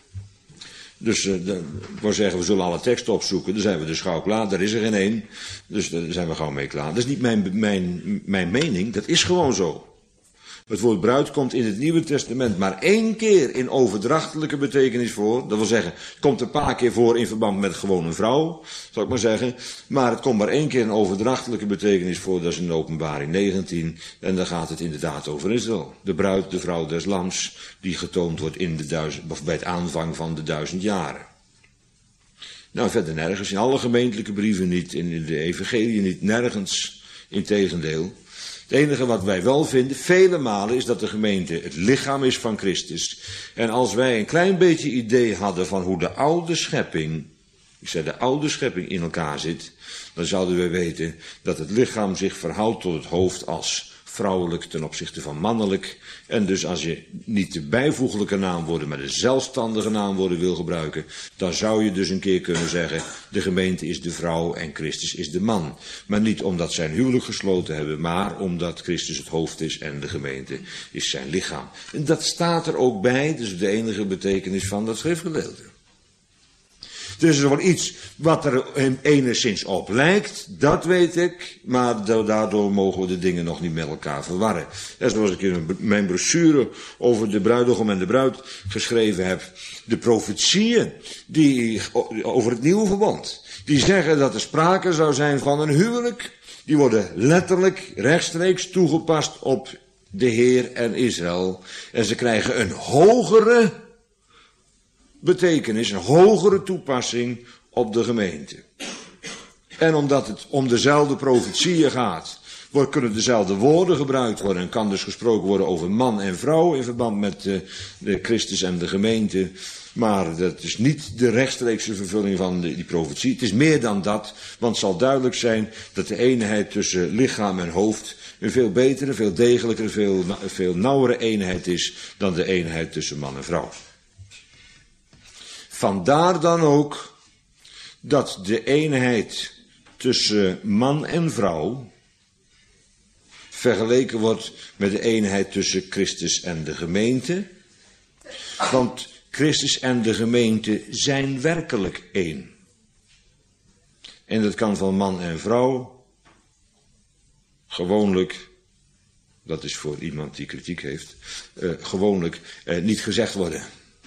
Dus uh, de, ik wou zeggen, we zullen alle teksten opzoeken. Dan zijn we dus gauw klaar. Daar is er geen één. Dus daar zijn we gauw mee klaar. Dat is niet mijn, mijn, mijn mening. Dat is gewoon zo. Het woord bruid komt in het Nieuwe Testament maar één keer in overdrachtelijke betekenis voor. Dat wil zeggen, het komt een paar keer voor in verband met gewoon een vrouw, zal ik maar zeggen. Maar het komt maar één keer in overdrachtelijke betekenis voor, dat is in Openbaring negentien. En dan gaat het inderdaad over Israël. De bruid, de vrouw des lams, die getoond wordt in de duizend, of bij het aanvang van de duizend jaren. Nou, verder nergens, in alle gemeentelijke brieven niet, in de evangelie niet, nergens, integendeel. Het enige wat wij wel vinden, vele malen, is dat de gemeente het lichaam is van Christus. En als wij een klein beetje idee hadden van hoe de oude schepping, ik zei de oude schepping in elkaar zit, dan zouden we weten dat het lichaam zich verhoudt tot het hoofd als vrouwelijk ten opzichte van mannelijk. En dus als je niet de bijvoeglijke naamwoorden, maar de zelfstandige naamwoorden wil gebruiken, dan zou je dus een keer kunnen zeggen, de gemeente is de vrouw en Christus is de man. Maar niet omdat zij een huwelijk gesloten hebben, maar omdat Christus het hoofd is en de gemeente is zijn lichaam. En dat staat er ook bij, dus de enige betekenis van dat schriftgedeelte. Dus er wordt iets wat er enigszins op lijkt, dat weet ik, maar daardoor mogen we de dingen nog niet met elkaar verwarren. En zoals ik in mijn brochure over de bruidegom en de bruid geschreven heb, de profetieën die over het nieuwe verbond, die zeggen dat er sprake zou zijn van een huwelijk, die worden letterlijk rechtstreeks toegepast op de Heer en Israël. En ze krijgen een hogere betekenis, een hogere toepassing op de gemeente. En omdat het om dezelfde profetieën gaat, kunnen dezelfde woorden gebruikt worden en kan dus gesproken worden over man en vrouw in verband met de, de Christus en de gemeente. Maar dat is niet de rechtstreekse vervulling van de, die profetie. Het is meer dan dat, want het zal duidelijk zijn dat de eenheid tussen lichaam en hoofd een veel betere, veel degelijker, veel, veel nauwere eenheid is dan de eenheid tussen man en vrouw. Vandaar dan ook dat de eenheid tussen man en vrouw vergeleken wordt met de eenheid tussen Christus en de gemeente. Want Christus en de gemeente zijn werkelijk één. En dat kan van man en vrouw gewoonlijk, dat is voor iemand die kritiek heeft, uh, gewoonlijk uh, niet gezegd worden.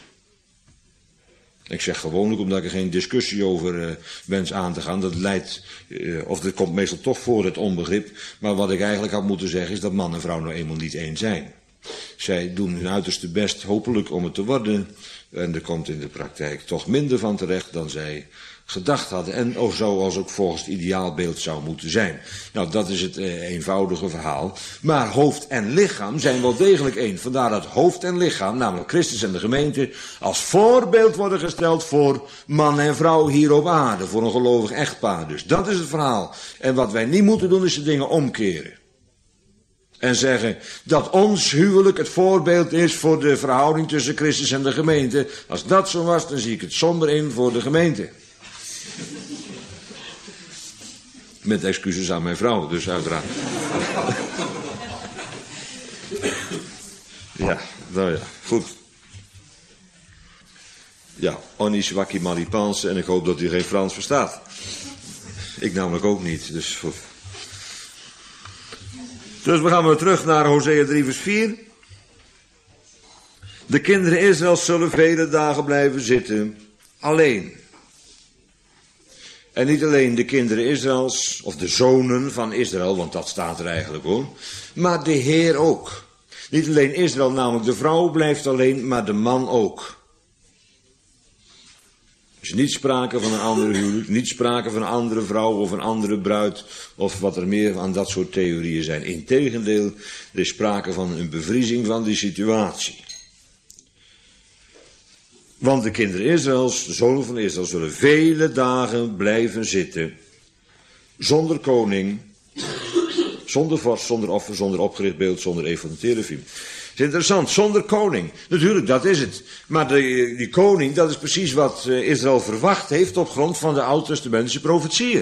Ik zeg gewoonlijk omdat ik er geen discussie over uh, wens aan te gaan. Dat leidt, uh, of dat komt meestal toch voor het onbegrip. Maar wat ik eigenlijk had moeten zeggen is dat man en vrouw nou eenmaal niet één zijn. Zij doen hun uiterste best hopelijk om het te worden. En er komt in de praktijk toch minder van terecht dan zij gedacht hadden. En of zoals ook volgens het ideaalbeeld zou moeten zijn. Nou, dat is het uh, eenvoudige verhaal. Maar hoofd en lichaam zijn wel degelijk één. Vandaar dat hoofd en lichaam, namelijk Christus en de gemeente, als voorbeeld worden gesteld voor man en vrouw hier op aarde. Voor een gelovig echtpaar dus. Dat is het verhaal. En wat wij niet moeten doen is de dingen omkeren. En zeggen dat ons huwelijk het voorbeeld is voor de verhouding tussen Christus en de gemeente. Als dat zo was, dan zie ik het somber in voor de gemeente. Met excuses aan mijn vrouw, dus uiteraard. Ja, nou ja, goed. Ja, Onis Waki Malipanse en ik hoop dat u geen Frans verstaat. Ik namelijk ook niet, dus goed. Dus we gaan weer terug naar Hosea drie vers vier. De kinderen Israëls zullen vele dagen blijven zitten, alleen. En niet alleen de kinderen Israëls, of de zonen van Israël, want dat staat er eigenlijk hoor. Maar de Heer ook. Niet alleen Israël, namelijk de vrouw blijft alleen, maar de man ook. Dus niet sprake van een andere huwelijk, niet sprake van een andere vrouw of een andere bruid, of wat er meer aan dat soort theorieën zijn. Integendeel, er is sprake van een bevriezing van die situatie. Want de kinderen Israëls, de zonen van Israël, zullen vele dagen blijven zitten, zonder koning, zonder vorst, zonder offer, zonder opgericht beeld, zonder efod en terafim. Het is interessant, zonder koning. Natuurlijk, dat is het. Maar de, die koning, dat is precies wat Israël verwacht heeft op grond van de Oud-testamentische profetieën.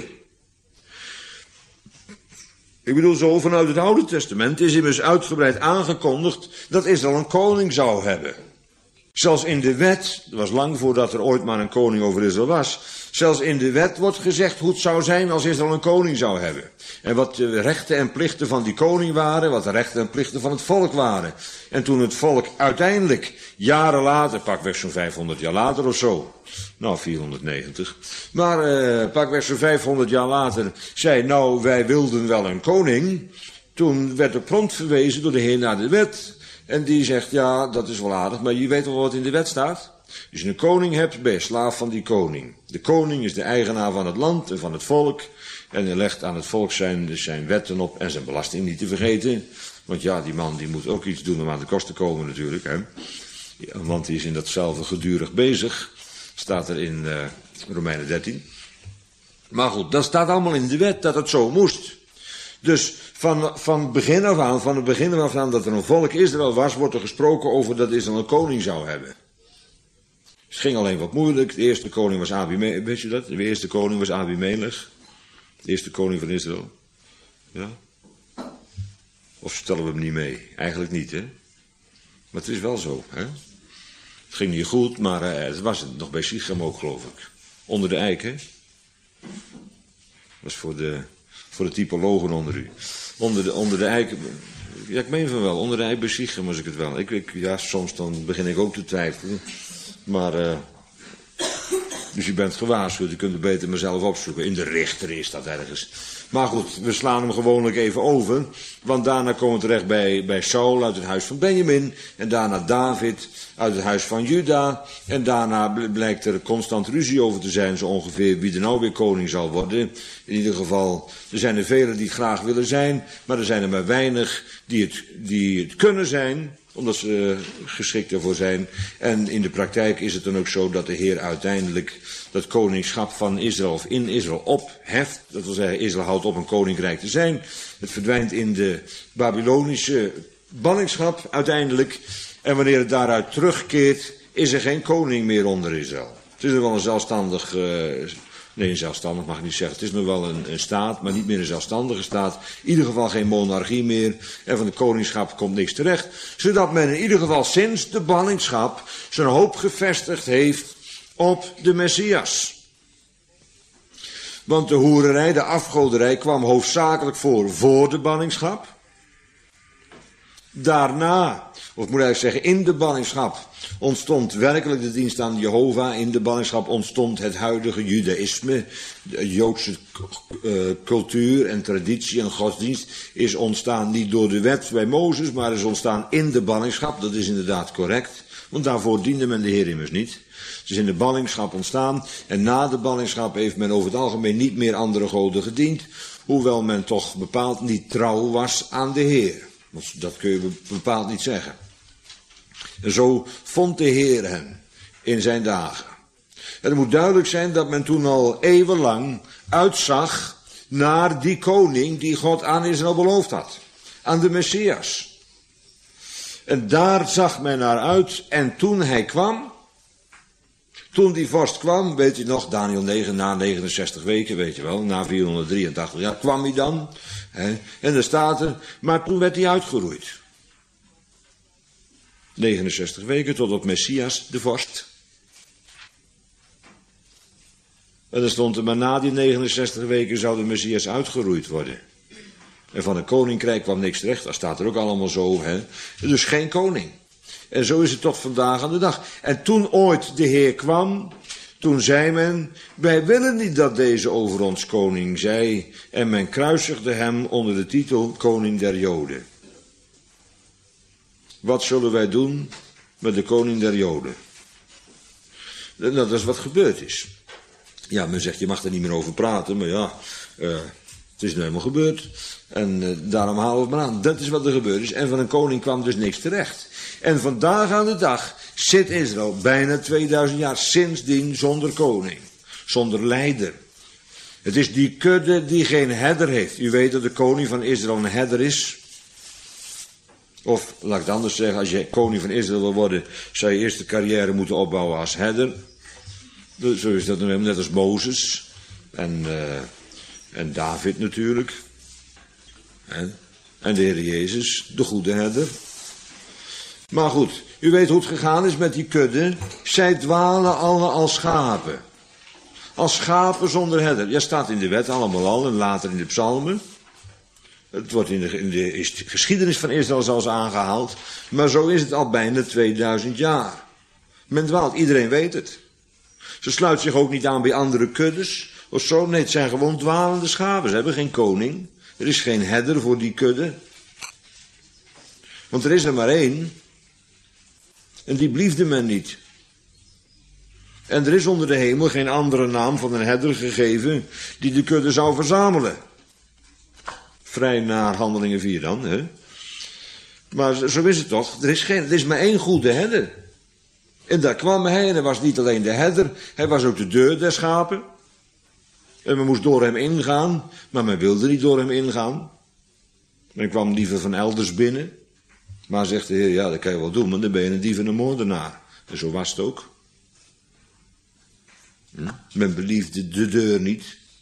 Ik bedoel, zo vanuit het Oude Testament is immers uitgebreid aangekondigd dat Israël een koning zou hebben. Zelfs in de wet, dat was lang voordat er ooit maar een koning over Israël was, zelfs in de wet wordt gezegd hoe het zou zijn als Israël een koning zou hebben. En wat de rechten en plichten van die koning waren, wat de rechten en plichten van het volk waren. En toen het volk uiteindelijk, jaren later, pakweg zo'n vijfhonderd jaar later of zo, nou vierhonderdnegentig, maar uh, pakweg zo'n vijfhonderd jaar later, zei nou wij wilden wel een koning, toen werd er prompt verwezen door de Heer naar de wet. En die zegt, ja, dat is wel aardig, maar je weet wel wat in de wet staat? Als je een koning hebt, ben je slaaf van die koning. De koning is de eigenaar van het land en van het volk. En hij legt aan het volk zijn, zijn wetten op en zijn belasting niet te vergeten. Want ja, die man die moet ook iets doen om aan de kost te komen natuurlijk. Hè? Ja, want die is in datzelfde gedurig bezig. Staat er in uh, Romeinen dertien. Maar goed, dat staat allemaal in de wet dat het zo moest. Dus van, van begin af aan, van het begin af aan dat er een volk Israël was, wordt er gesproken over dat Israël een koning zou hebben. Het ging alleen wat moeilijk. De eerste koning was Abimelech, weet je dat? De eerste koning was Abimelech. De eerste koning van Israël. Ja? Of stellen we hem niet mee? Eigenlijk niet, hè? Maar het is wel zo, hè? Het ging niet goed, maar uh, het was het nog bij Sichem ook, geloof ik. Onder de eik, hè? Dat was voor de... Voor de typologen onder u. Onder de, onder de eik. Ja, ik meen van wel. Onder de eik bij Sichem was ik het wel. Ik, ik, ja, soms dan begin ik ook te twijfelen. Maar. Uh, dus u bent gewaarschuwd. U kunt het beter mezelf opzoeken. In de Richter is dat ergens. Maar goed, we slaan hem gewoonlijk even over. Want daarna komen we terecht bij, bij Saul uit het huis van Benjamin. En daarna David uit het huis van Juda. En daarna blijkt er constant ruzie over te zijn, zo ongeveer, wie er nou weer koning zal worden. In ieder geval, er zijn er velen die het graag willen zijn. Maar er zijn er maar weinig die het, die het kunnen zijn, omdat ze uh, geschikt ervoor zijn. En in de praktijk is het dan ook zo dat de Heer uiteindelijk dat koningschap van Israël of in Israël opheft. Dat wil zeggen, Israël houdt op een koninkrijk te zijn. Het verdwijnt in de Babylonische ballingschap uiteindelijk. En wanneer het daaruit terugkeert, is er geen koning meer onder Israël. Het is er wel een zelfstandig, uh, nee een zelfstandig mag ik niet zeggen, het is nog wel een, een staat, maar niet meer een zelfstandige staat. In ieder geval geen monarchie meer en van de koningschap komt niks terecht. Zodat men in ieder geval sinds de ballingschap zijn hoop gevestigd heeft op de Messias. Want de hoererij, de afgoderij, kwam hoofdzakelijk voor voor de ballingschap. Daarna, of moet ik zeggen, in de ballingschap ontstond werkelijk de dienst aan Jehovah. In de ballingschap ontstond het huidige judaïsme. De Joodse uh, cultuur en traditie en godsdienst is ontstaan niet door de wet bij Mozes, maar is ontstaan in de ballingschap. Dat is inderdaad correct, want daarvoor diende men de Heer immers niet. Het is in de ballingschap ontstaan en na de ballingschap heeft men over het algemeen niet meer andere goden gediend, hoewel men toch bepaald niet trouw was aan de Heer. Dat kun je bepaald niet zeggen. En zo vond de Heer hen in zijn dagen. En het moet duidelijk zijn dat men toen al eeuwenlang uitzag naar die koning die God aan Israël beloofd had. Aan de Messias. En daar zag men naar uit. En toen hij kwam, toen die vorst kwam, weet u nog, Daniel negen, na negenenzestig weken, weet je wel, na vierhonderddrieëntachtig jaar, kwam hij dan. Hè, en er staat er, maar toen werd hij uitgeroeid. negenenzestig weken tot op Messias, de vorst. En er stond er, maar na die negenenzestig weken zou de Messias uitgeroeid worden. En van een koninkrijk kwam niks terecht, dat staat er ook allemaal zo, hè. Dus geen koning. En zo is het tot vandaag aan de dag. En toen ooit de Heer kwam, toen zei men, wij willen niet dat deze over ons koning zij. En men kruisigde hem onder de titel koning der Joden. Wat zullen wij doen met de koning der Joden? Nou, dat is wat gebeurd is. Ja, men zegt, je mag er niet meer over praten, maar ja, uh, het is nu helemaal gebeurd. En uh, daarom halen we het maar aan. Dat is wat er gebeurd is. En van een koning kwam dus niks terecht. En vandaag aan de dag zit Israël bijna tweeduizend jaar sindsdien zonder koning. Zonder leider. Het is die kudde die geen herder heeft. U weet dat de koning van Israël een herder is. Of, laat ik het anders zeggen, als je koning van Israël wil worden, zou je eerst de carrière moeten opbouwen als herder. Zo is dat net als Mozes. En, uh, en David natuurlijk. En, en de Heer Jezus, de goede herder. Maar goed, u weet hoe het gegaan is met die kudde. Zij dwalen alle als schapen. Als schapen zonder herder. Ja, staat in de wet allemaal al en later in de psalmen. Het wordt in de, in de geschiedenis van Israël zelfs aangehaald. Maar zo is het al bijna tweeduizend jaar. Men dwaalt, iedereen weet het. Ze sluit zich ook niet aan bij andere kuddes. Of zo, nee, het zijn gewoon dwalende schapen. Ze hebben geen koning. Er is geen herder voor die kudde. Want er is er maar één. En die bliefde men niet. En er is onder de hemel geen andere naam van een herder gegeven die de kudde zou verzamelen. Vrij naar Handelingen vier dan, hè. Maar zo is het toch. Er is, geen, er is maar één goede herder. En daar kwam hij en hij was niet alleen de herder, hij was ook de deur der schapen. En men moest door hem ingaan, maar men wilde niet door hem ingaan. Men kwam liever van elders binnen. Maar zegt de Heer, ja, dat kan je wel doen, maar dan ben je een dief en een moordenaar. En zo was het ook. Hm? Men beliefde de deur niet.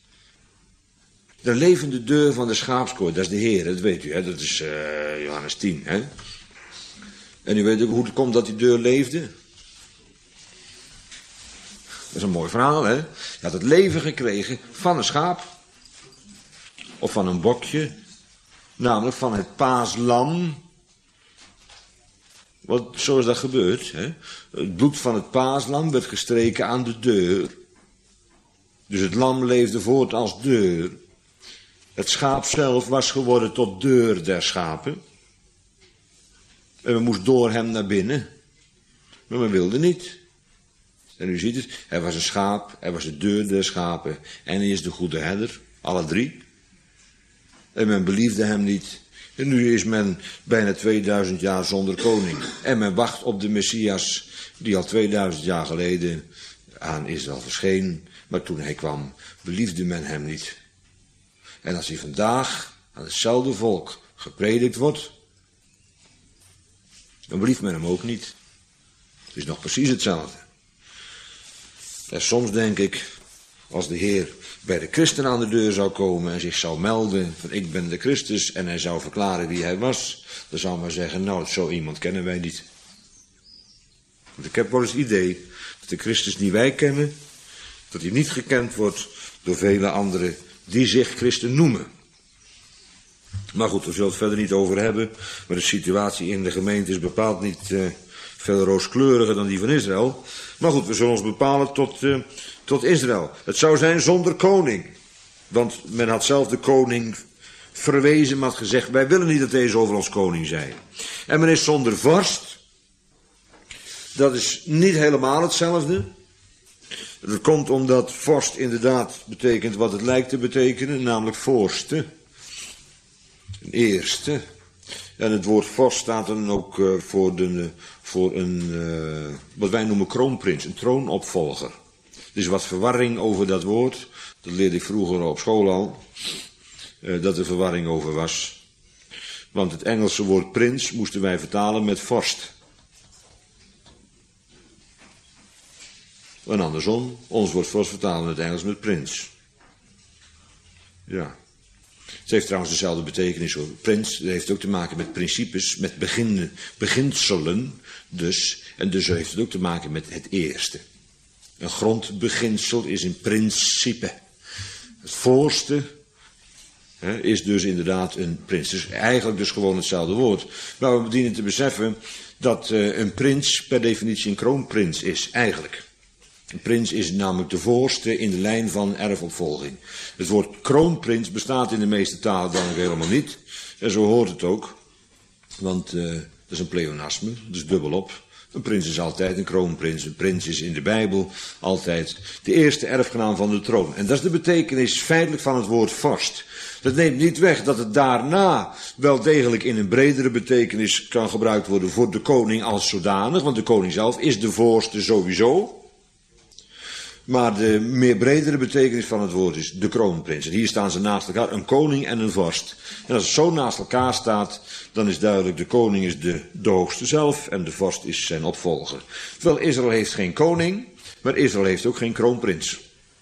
De levende deur van de schaapskooi, dat is de Heer, dat weet u, hè? Dat is uh, Johannes tien. Hè? En u weet ook hoe het komt dat die deur leefde. Dat is een mooi verhaal, hè? Je had het leven gekregen van een schaap. Of van een bokje. Namelijk van het paaslam. Want zo is dat gebeurd. Hè? Het bloed van het paaslam werd gestreken aan de deur. Dus het lam leefde voort als deur. Het schaap zelf was geworden tot deur der schapen. En men moest door hem naar binnen. Maar men wilde niet. En u ziet het, hij was een schaap, hij was de deur der schapen. En hij is de goede herder, alle drie. En men beliefde hem niet. En nu is men bijna tweeduizend jaar zonder koning. En men wacht op de Messias, die al tweeduizend jaar geleden aan Israël verscheen. Maar toen hij kwam, beliefde men hem niet. En als hij vandaag aan hetzelfde volk gepredikt wordt, dan belieft men hem ook niet. Het is nog precies hetzelfde. En soms denk ik, als de Heer bij de christen aan de deur zou komen en zich zou melden van ik ben de Christus en hij zou verklaren wie hij was, dan zou men zeggen, nou, zo iemand kennen wij niet. Want ik heb wel eens het idee dat de Christus die wij kennen, dat hij niet gekend wordt door vele anderen die zich christen noemen. Maar goed, daar zullen we het verder niet over hebben. Maar de situatie in de gemeente is bepaald niet uh, veel rooskleuriger dan die van Israël. Maar goed, we zullen ons bepalen tot, uh, tot Israël. Het zou zijn zonder koning. Want men had zelf de koning verwezen, maar had gezegd, wij willen niet dat deze over ons koning zij. En men is zonder vorst. Dat is niet helemaal hetzelfde. Dat komt omdat vorst inderdaad betekent wat het lijkt te betekenen, namelijk voorste. Een eerste. En het woord vorst staat dan ook uh, voor, de, voor een, uh, wat wij noemen kroonprins, een troonopvolger. Er is wat verwarring over dat woord. Dat leerde ik vroeger op school al. Uh, dat er verwarring over was. Want het Engelse woord prins moesten wij vertalen met vorst. En andersom, ons woord vorst vertalen in het Engels met prins. Ja. Het heeft trouwens dezelfde betekenis hoor. Prins heeft ook te maken met principes, met begin, beginselen dus. En dus heeft het ook te maken met het eerste. Een grondbeginsel is een principe. Het voorste hè, is dus inderdaad een prins. Dus eigenlijk dus gewoon hetzelfde woord. Maar we dienen te beseffen dat uh, een prins per definitie een kroonprins is, eigenlijk. Een prins is namelijk de voorste in de lijn van erfopvolging. Het woord kroonprins bestaat in de meeste talen dan ook helemaal niet. En zo hoort het ook. Want uh, dat is een pleonasme, dus dubbelop. Een prins is altijd een kroonprins. Een prins is in de Bijbel altijd de eerste erfgenaam van de troon. En dat is de betekenis feitelijk van het woord vorst. Dat neemt niet weg dat het daarna wel degelijk in een bredere betekenis kan gebruikt worden voor de koning als zodanig. Want de koning zelf is de voorste sowieso. Maar de meer bredere betekenis van het woord is de kroonprins. En hier staan ze naast elkaar, een koning en een vorst. En als het zo naast elkaar staat, dan is duidelijk, de koning is de, de hoogste zelf en de vorst is zijn opvolger. Terwijl Israël heeft geen koning, maar Israël heeft ook geen kroonprins.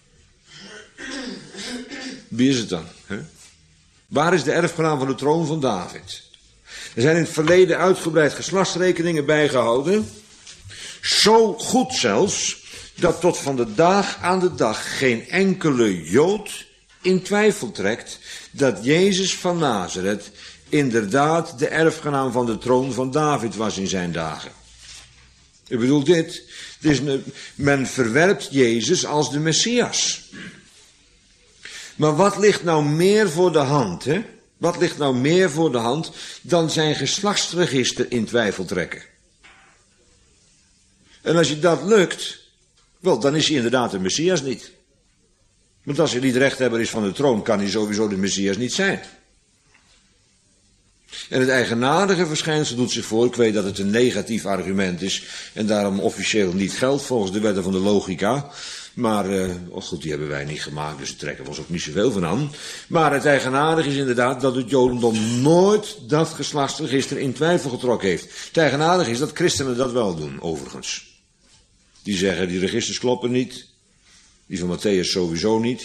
Wie is het dan? Hè? Waar is de erfgenaam van de troon van David? Er zijn in het verleden uitgebreid geslachtsrekeningen bijgehouden. Zo goed zelfs, dat tot van de dag aan de dag geen enkele Jood in twijfel trekt dat Jezus van Nazareth inderdaad de erfgenaam van de troon van David was in zijn dagen. Ik bedoel dit, dus men verwerpt Jezus als de Messias. Maar wat ligt nou meer voor de hand, hè? Wat ligt nou meer voor de hand dan zijn geslachtsregister in twijfel trekken? En als je dat lukt, wel, dan is hij inderdaad de Messias niet. Want als hij niet rechthebber is van de troon, kan hij sowieso de Messias niet zijn. En het eigenaardige verschijnsel doet zich voor, ik weet dat het een negatief argument is en daarom officieel niet geldt volgens de wetten van de logica. Maar, uh, oh goed, die hebben wij niet gemaakt, dus daar trekken we ons ook niet zoveel van aan. Maar het eigenaardige is inderdaad dat het Jodendom nooit dat geslachtsregister in twijfel getrokken heeft. Het eigenaardige is dat christenen dat wel doen, overigens. Die zeggen, die registers kloppen niet. Die van Matthäus sowieso niet.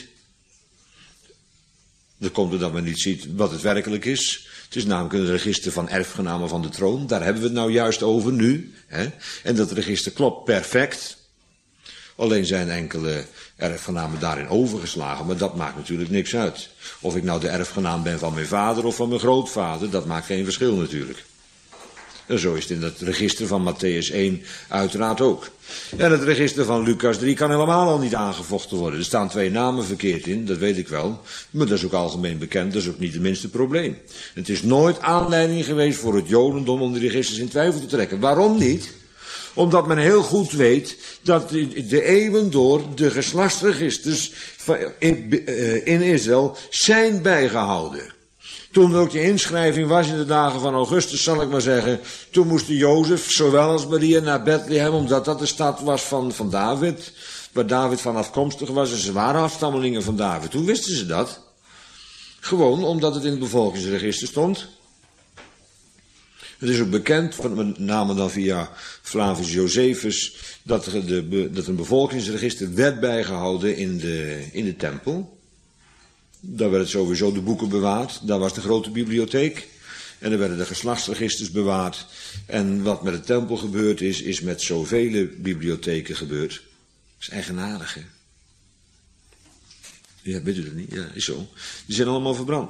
Dat komt omdat men niet ziet wat het werkelijk is. Het is namelijk een register van erfgenamen van de troon. Daar hebben we het nou juist over nu. Hè? En dat register klopt perfect. Alleen zijn enkele erfgenamen daarin overgeslagen. Maar dat maakt natuurlijk niks uit. Of ik nou de erfgenaam ben van mijn vader of van mijn grootvader. Dat maakt geen verschil natuurlijk. En zo is het in het register van Matthäus één uiteraard ook. En het register van Lucas drie kan helemaal al niet aangevochten worden. Er staan twee namen verkeerd in, dat weet ik wel. Maar dat is ook algemeen bekend, dat is ook niet het minste probleem. Het is nooit aanleiding geweest voor het Jodendom om die registers in twijfel te trekken. Waarom niet? Omdat men heel goed weet dat de eeuwen door de geslachtsregisters in Israël zijn bijgehouden. Toen ook de inschrijving was in de dagen van Augustus, zal ik maar zeggen, toen moesten Jozef, zowel als Maria, naar Bethlehem, omdat dat de stad was van, van David, waar David van afkomstig was, en ze waren afstammelingen van David. Hoe wisten ze dat? Gewoon omdat het in het bevolkingsregister stond. Het is ook bekend, met name dan via Flavius Josephus, dat er, de, dat een bevolkingsregister werd bijgehouden in de, in de tempel. Daar werden sowieso de boeken bewaard. Daar was de grote bibliotheek. En er werden de geslachtsregisters bewaard. En wat met de tempel gebeurd is, is met zoveel bibliotheken gebeurd. Dat is eigenaardig, hè? Ja, weet u dat niet? Ja, is zo. Die zijn allemaal verbrand.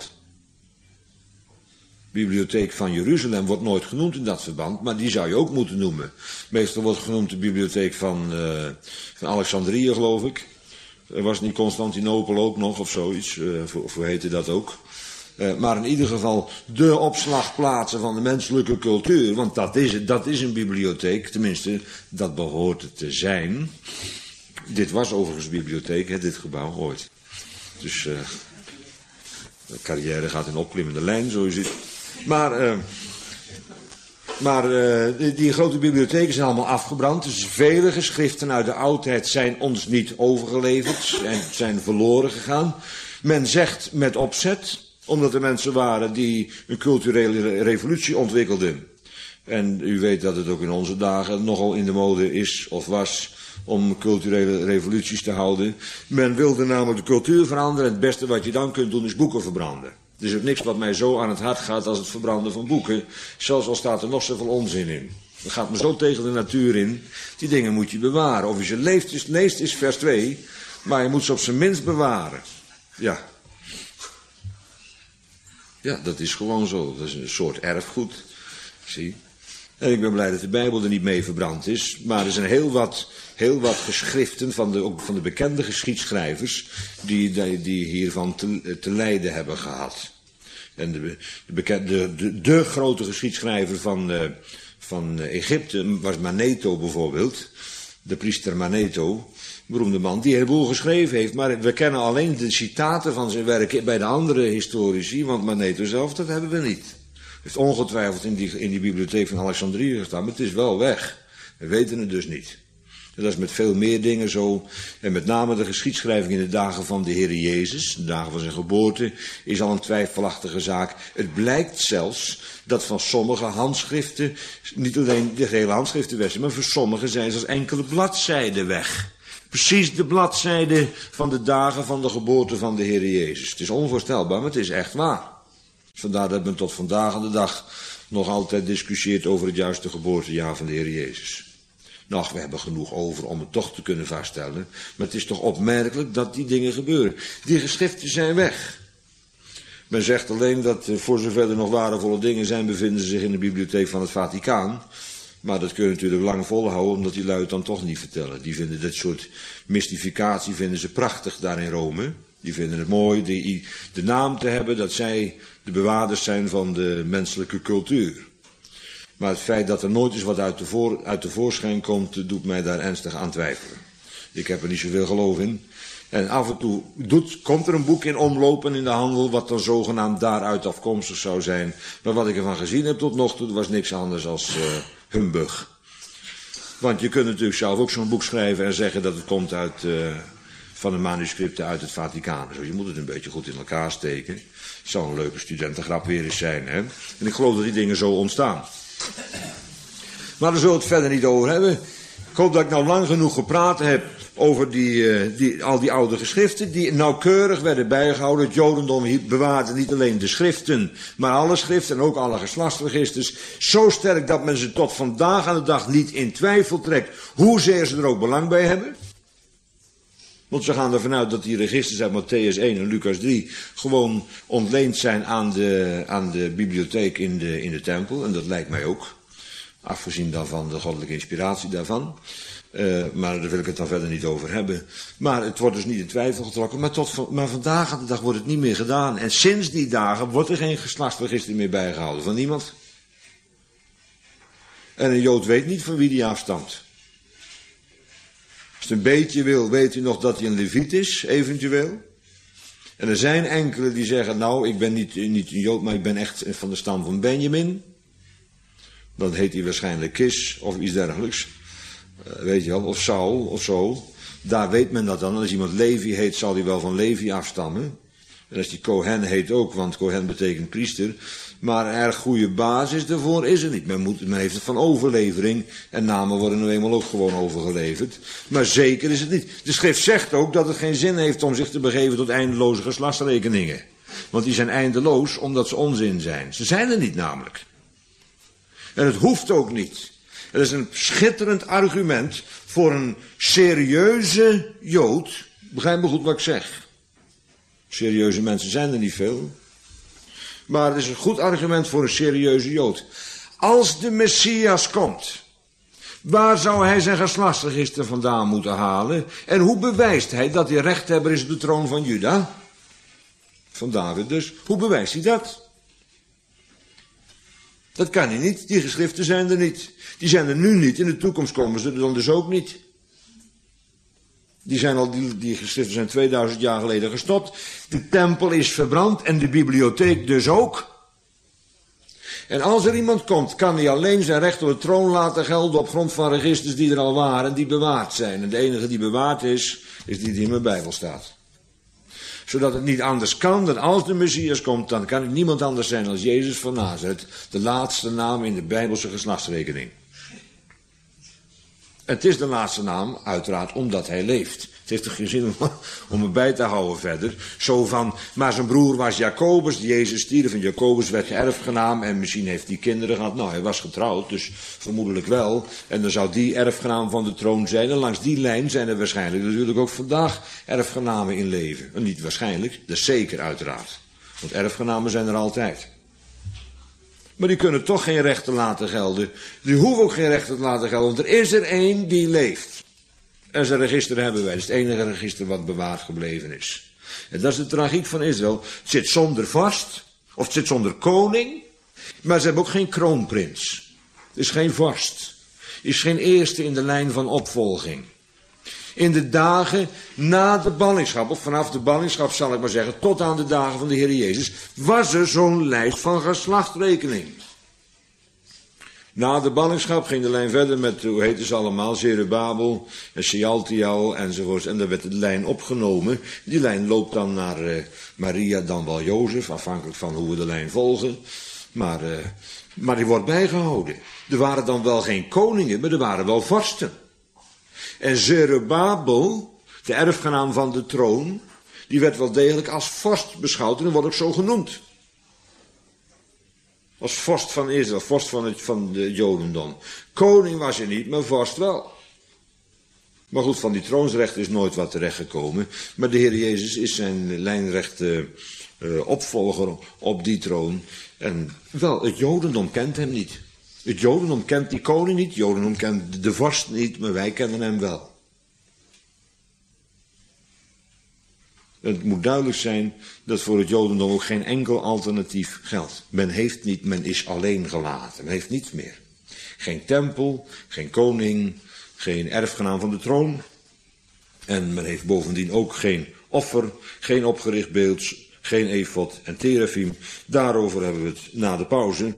De bibliotheek van Jeruzalem wordt nooit genoemd in dat verband, maar die zou je ook moeten noemen. Meestal wordt genoemd de bibliotheek van, uh, van Alexandrië, geloof ik. Er was niet Constantinopel ook nog of zoiets, uh, of hoe heette dat ook. Uh, maar in ieder geval de opslagplaatsen van de menselijke cultuur, want dat is het, dat is een bibliotheek, tenminste, dat behoort het te zijn. Dit was overigens een bibliotheek, hè, dit gebouw, ooit. Dus uh, de carrière gaat in opklimmende lijn, zo je ziet. Maar, uh, maar uh, die, die grote bibliotheken zijn allemaal afgebrand. Dus vele geschriften uit de oudheid zijn ons niet overgeleverd en zijn verloren gegaan. Men zegt met opzet, omdat er mensen waren die een culturele revolutie ontwikkelden. En u weet dat het ook in onze dagen nogal in de mode is of was om culturele revoluties te houden. Men wilde namelijk de cultuur veranderen. Het beste wat je dan kunt doen is boeken verbranden. Er is ook niks wat mij zo aan het hart gaat als het verbranden van boeken. Zelfs al staat er nog zoveel onzin in. Dat gaat me zo tegen de natuur in. Die dingen moet je bewaren. Of je ze leest is, leest is vers twee. Maar je moet ze op zijn minst bewaren. Ja. Ja, dat is gewoon zo. Dat is een soort erfgoed. Zie. En ik ben blij dat de Bijbel er niet mee verbrand is. Maar er zijn heel wat, heel wat geschriften van de, ook van de bekende geschiedschrijvers die, die, die hiervan te, te lijden hebben gehad. En de, de, bekende, de, de grote geschiedschrijver van, uh, van Egypte was Manetho bijvoorbeeld. De priester Manetho, beroemde man, die een heleboel geschreven heeft. Maar we kennen alleen de citaten van zijn werk bij de andere historici, want Manetho zelf, dat hebben we niet. Heeft ongetwijfeld in die, in die bibliotheek van Alexandrië gestaan, maar het is wel weg. We weten het dus niet. En dat is met veel meer dingen zo. En met name de geschiedschrijving in de dagen van de Heer Jezus, de dagen van zijn geboorte, is al een twijfelachtige zaak. Het blijkt zelfs dat van sommige handschriften, niet alleen de hele handschriften weg zijn, maar voor sommige zijn zelfs enkele bladzijden weg. Precies de bladzijde van de dagen van de geboorte van de Heer Jezus. Het is onvoorstelbaar, maar het is echt waar. Vandaar dat men tot vandaag aan de dag nog altijd discussieert over het juiste geboortejaar van de Heer Jezus. Nou, we hebben genoeg over om het toch te kunnen vaststellen. Maar het is toch opmerkelijk dat die dingen gebeuren. Die geschriften zijn weg. Men zegt alleen dat voor zover er nog waardevolle dingen zijn, bevinden ze zich in de bibliotheek van het Vaticaan. Maar dat kun je natuurlijk lang volhouden, omdat die lui het dan toch niet vertellen. Die vinden dit soort mystificatie vinden ze prachtig daar in Rome. Die vinden het mooi de, de naam te hebben dat zij de bewaarders zijn van de menselijke cultuur. Maar het feit dat er nooit eens wat uit de, voor, uit de voorschijn komt, doet mij daar ernstig aan twijfelen. Ik heb er niet zoveel geloof in. En af en toe doet, komt er een boek in omlopen in de handel, wat dan zogenaamd daaruit afkomstig zou zijn. Maar wat ik ervan gezien heb tot nog toe, was niks anders als uh, humbug. Want je kunt natuurlijk zelf ook zo'n boek schrijven en zeggen dat het komt uit, uh, van de manuscripten uit het Vaticaan. Zo, je moet het een beetje goed in elkaar steken. Het zou een leuke studentengrap weer eens zijn, hè. En ik geloof dat die dingen zo ontstaan. Maar daar zullen we het verder niet over hebben. Ik hoop dat ik nou lang genoeg gepraat heb over die, uh, die, al die oude geschriften die nauwkeurig werden bijgehouden. Het Jodendom bewaarde niet alleen de schriften, maar alle schriften en ook alle geslachtsregisters. Zo sterk dat men ze tot vandaag aan de dag niet in twijfel trekt, hoezeer ze er ook belang bij hebben. Want ze gaan ervan uit dat die registers uit Matthäus één en Lucas drie gewoon ontleend zijn aan de, aan de bibliotheek in de, in de tempel. En dat lijkt mij ook. Afgezien dan van de goddelijke inspiratie daarvan. Uh, maar daar wil ik het dan verder niet over hebben. Maar het wordt dus niet in twijfel getrokken. Maar, tot, maar vandaag aan de dag wordt het niet meer gedaan. En sinds die dagen wordt er geen geslachtsregister meer bijgehouden van niemand. En een Jood weet niet van wie die afstamt. Als het een beetje wil, weet u nog dat hij een Leviet is, eventueel. En er zijn enkele die zeggen, nou, ik ben niet, niet een Jood, maar ik ben echt van de stam van Benjamin. Dan heet hij waarschijnlijk Kis of iets dergelijks. Uh, weet je wel, of Saul of zo. Daar weet men dat dan. En als iemand Levi heet, zal hij wel van Levi afstammen. En als die Kohen heet ook, want Kohen betekent priester. Maar een erg goede basis daarvoor is er niet. Men, moet, men heeft het van overlevering. En namen worden nu eenmaal ook gewoon overgeleverd. Maar zeker is het niet. De schrift zegt ook dat het geen zin heeft om zich te begeven tot eindeloze geslachtsrekeningen. Want die zijn eindeloos omdat ze onzin zijn. Ze zijn er niet namelijk. En het hoeft ook niet. Het is een schitterend argument voor een serieuze Jood. Begrijp me goed wat ik zeg. Serieuze mensen zijn er niet veel. Maar het is een goed argument voor een serieuze Jood. Als de Messias komt, waar zou hij zijn geslachtsregister vandaan moeten halen? En hoe bewijst hij dat hij rechthebber is op de troon van Juda? Van David dus. Hoe bewijst hij dat? Dat kan hij niet. Die geschriften zijn er niet. Die zijn er nu niet. In de toekomst komen ze er dan dus ook niet. Die, zijn al, die, die geschriften zijn tweeduizend jaar geleden gestopt. De tempel is verbrand en de bibliotheek dus ook. En als er iemand komt, kan hij alleen zijn recht op de troon laten gelden op grond van registers die er al waren en die bewaard zijn. En de enige die bewaard is, is die die in mijn Bijbel staat. Zodat het niet anders kan dan als de Messias komt, dan kan het niemand anders zijn dan Jezus van Nazareth, de laatste naam in de Bijbelse geslachtsrekening. Het is de laatste naam, uiteraard, omdat hij leeft. Het heeft toch geen zin om, om erbij te houden verder. Zo van, maar zijn broer was Jacobus, Jezus stierf en Jacobus werd erfgenaam en misschien heeft hij kinderen gehad. Nou, hij was getrouwd, dus vermoedelijk wel. En dan zou die erfgenaam van de troon zijn. En langs die lijn zijn er waarschijnlijk natuurlijk ook vandaag erfgenamen in leven. En niet waarschijnlijk, dat is zeker uiteraard. Want erfgenamen zijn er altijd. Maar die kunnen toch geen rechten laten gelden. Die hoeven ook geen rechten te laten gelden, want er is er één die leeft. En zijn register hebben wij. Dat is het enige register wat bewaard gebleven is. En dat is de tragiek van Israël. Het zit zonder vorst, of het zit zonder koning, maar ze hebben ook geen kroonprins. Het is geen vorst. Het is geen eerste in de lijn van opvolging. In de dagen na de ballingschap, of vanaf de ballingschap zal ik maar zeggen, tot aan de dagen van de Heer Jezus, was er zo'n lijst van geslachtrekening. Na de ballingschap ging de lijn verder met, hoe heten ze allemaal, Zerubabel en Shealtiel enzovoorts. En daar werd de lijn opgenomen. Die lijn loopt dan naar uh, Maria, dan wel Jozef, afhankelijk van hoe we de lijn volgen. Maar, uh, maar die wordt bijgehouden. Er waren dan wel geen koningen, maar er waren wel vorsten. En Zerubabel, de erfgenaam van de troon, die werd wel degelijk als vorst beschouwd en wordt ook zo genoemd. Als vorst van Israël, vorst van het van de Jodendom. Koning was hij niet, maar vorst wel. Maar goed, van die troonsrechten is nooit wat terechtgekomen. Maar de Heer Jezus is zijn lijnrechte uh, opvolger op die troon. En wel, het Jodendom kent hem niet. Het Jodendom kent die koning niet, het Jodendom kent de vorst niet, maar wij kennen hem wel. Het moet duidelijk zijn dat voor het Jodendom ook geen enkel alternatief geldt. Men heeft niet, men is alleen gelaten, men heeft niets meer. Geen tempel, geen koning, geen erfgenaam van de troon. En men heeft bovendien ook geen offer, geen opgericht beeld, geen efod en terafim. Daarover hebben we het na de pauze.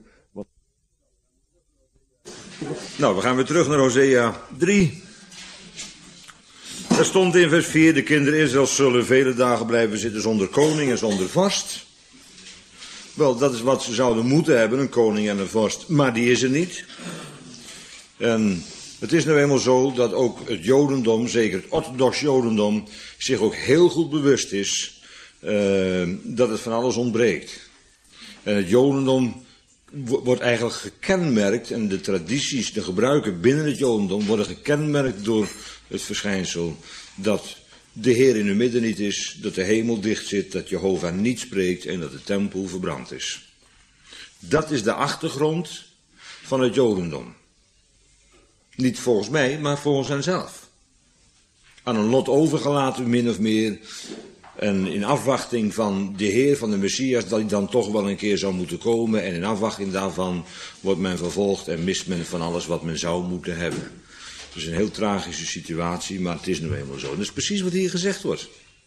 Nou, we gaan weer terug naar Hosea drie. Daar stond in vers vier, de kinderen Israëls zullen vele dagen blijven zitten zonder koning en zonder vorst. Wel, dat is wat ze zouden moeten hebben, een koning en een vorst, maar die is er niet. En het is nou eenmaal zo dat ook het Jodendom, zeker het orthodox Jodendom, zich ook heel goed bewust is uh, dat het van alles ontbreekt. En het Jodendom wordt eigenlijk gekenmerkt, en de tradities, de gebruiken binnen het Jodendom worden gekenmerkt door het verschijnsel dat de Heer in hun midden niet is, dat de hemel dicht zit, dat Jehovah niet spreekt en dat de tempel verbrand is. Dat is de achtergrond van het Jodendom. Niet volgens mij, maar volgens henzelf. Aan een lot overgelaten, min of meer. En in afwachting van de Heer, van de Messias, dat hij dan toch wel een keer zou moeten komen. En in afwachting daarvan wordt men vervolgd en mist men van alles wat men zou moeten hebben. Het is een heel tragische situatie, maar het is nu eenmaal zo. En dat is precies wat hier gezegd wordt.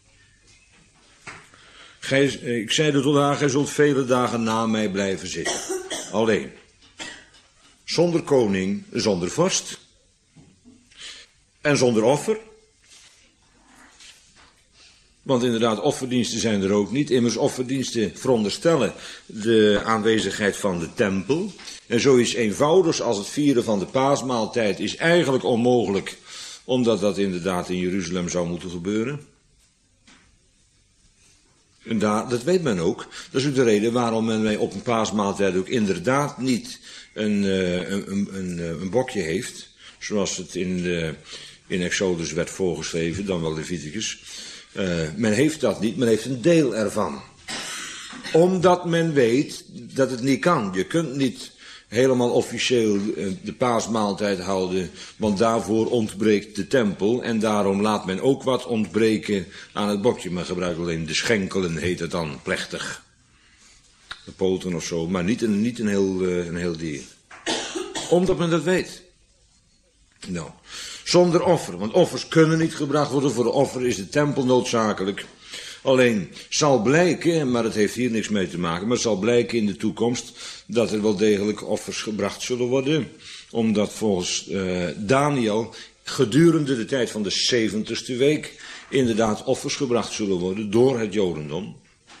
Gij, ik zeide tot haar, gij zult vele dagen na mij blijven zitten. Alleen. Zonder koning, zonder vorst. En zonder offer. Want inderdaad, offerdiensten zijn er ook niet. Immers, offerdiensten veronderstellen de aanwezigheid van de tempel. En zoiets eenvoudigs als het vieren van de paasmaaltijd is eigenlijk onmogelijk, omdat dat inderdaad in Jeruzalem zou moeten gebeuren. En daar, dat weet men ook. Dat is ook de reden waarom men op een paasmaaltijd ook inderdaad niet een, een, een, een, een bokje heeft, zoals het in, de, in Exodus werd voorgeschreven, dan wel Leviticus. Uh, men heeft dat niet, men heeft een deel ervan. Omdat men weet dat het niet kan. Je kunt niet helemaal officieel de paasmaaltijd houden, want daarvoor ontbreekt de tempel. En daarom laat men ook wat ontbreken aan het bokje. Men gebruikt alleen de schenkelen, heet het dan, plechtig. De poten of zo, maar niet een, niet een, heel, uh, een heel dier. Omdat men dat weet. Nou, zonder offer, want offers kunnen niet gebracht worden. Voor de offer is de tempel noodzakelijk. Alleen zal blijken, maar het heeft hier niks mee te maken, maar het zal blijken in de toekomst dat er wel degelijk offers gebracht zullen worden. Omdat volgens uh, Daniel gedurende de tijd van de zeventigste week inderdaad offers gebracht zullen worden door het Jodendom.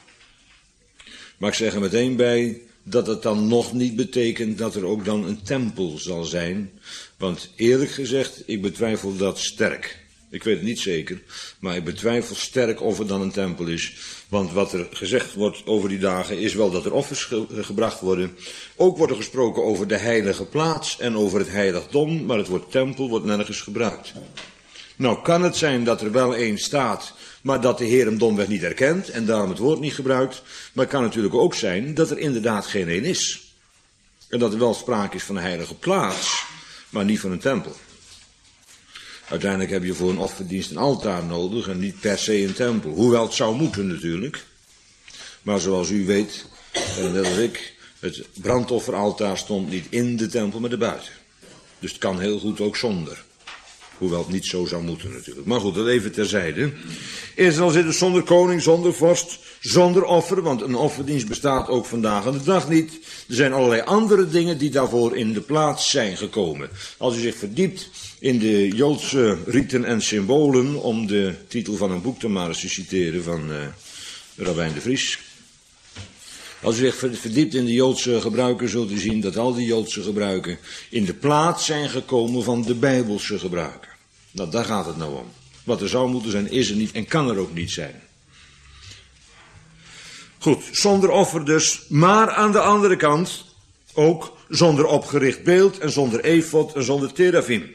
Maar ik zeg er meteen bij dat het dan nog niet betekent dat er ook dan een tempel zal zijn. Want eerlijk gezegd, ik betwijfel dat sterk. Ik weet het niet zeker, maar ik betwijfel sterk of er dan een tempel is. Want wat er gezegd wordt over die dagen is wel dat er offers ge gebracht worden. Ook wordt er gesproken over de heilige plaats en over het heiligdom, maar het woord tempel wordt nergens gebruikt. Nou kan het zijn dat er wel één staat, maar dat de Heer hem domweg niet erkent en daarom het woord niet gebruikt. Maar het kan natuurlijk ook zijn dat er inderdaad geen één is. En dat er wel sprake is van een heilige plaats, maar niet van een tempel. Uiteindelijk heb je voor een offerdienst een altaar nodig en niet per se een tempel. Hoewel het zou moeten natuurlijk. Maar zoals u weet, net als ik, het brandofferaltaar stond niet in de tempel, maar erbuiten. Dus het kan heel goed ook zonder. Hoewel het niet zo zou moeten natuurlijk. Maar goed, dat even terzijde. Israël zit dus zonder koning, zonder vorst, zonder offer. Want een offerdienst bestaat ook vandaag aan de dag niet. Er zijn allerlei andere dingen die daarvoor in de plaats zijn gekomen. Als u zich verdiept in de Joodse riten en symbolen, om de titel van een boek te maar eens te citeren van uh, Rabbijn de Vries. Als u zich verdiept in de Joodse gebruiken, zult u zien dat al die Joodse gebruiken in de plaats zijn gekomen van de Bijbelse gebruiken. Nou, daar gaat het nou om. Wat er zou moeten zijn, is er niet en kan er ook niet zijn. Goed, zonder offer dus, maar aan de andere kant ook zonder opgericht beeld en zonder efod en zonder terafim.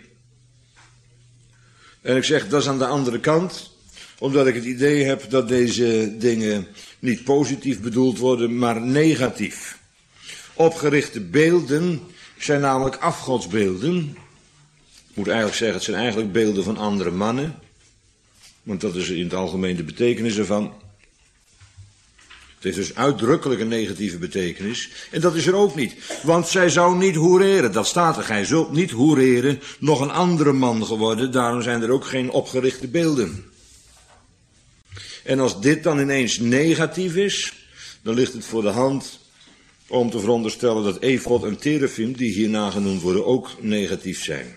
En ik zeg, dat is aan de andere kant, omdat ik het idee heb dat deze dingen niet positief bedoeld worden, maar negatief. Opgerichte beelden zijn namelijk afgodsbeelden. Ik moet eigenlijk zeggen, het zijn eigenlijk beelden van andere mannen. Want dat is in het algemeen de betekenis ervan. Het heeft dus uitdrukkelijk een negatieve betekenis. En dat is er ook niet. Want zij zou niet hoereren. Dat staat er. Gij zult niet hoereren, nog een andere man geworden. Daarom zijn er ook geen opgerichte beelden. En als dit dan ineens negatief is, dan ligt het voor de hand om te veronderstellen dat efod en terafim, die hierna genoemd worden, ook negatief zijn.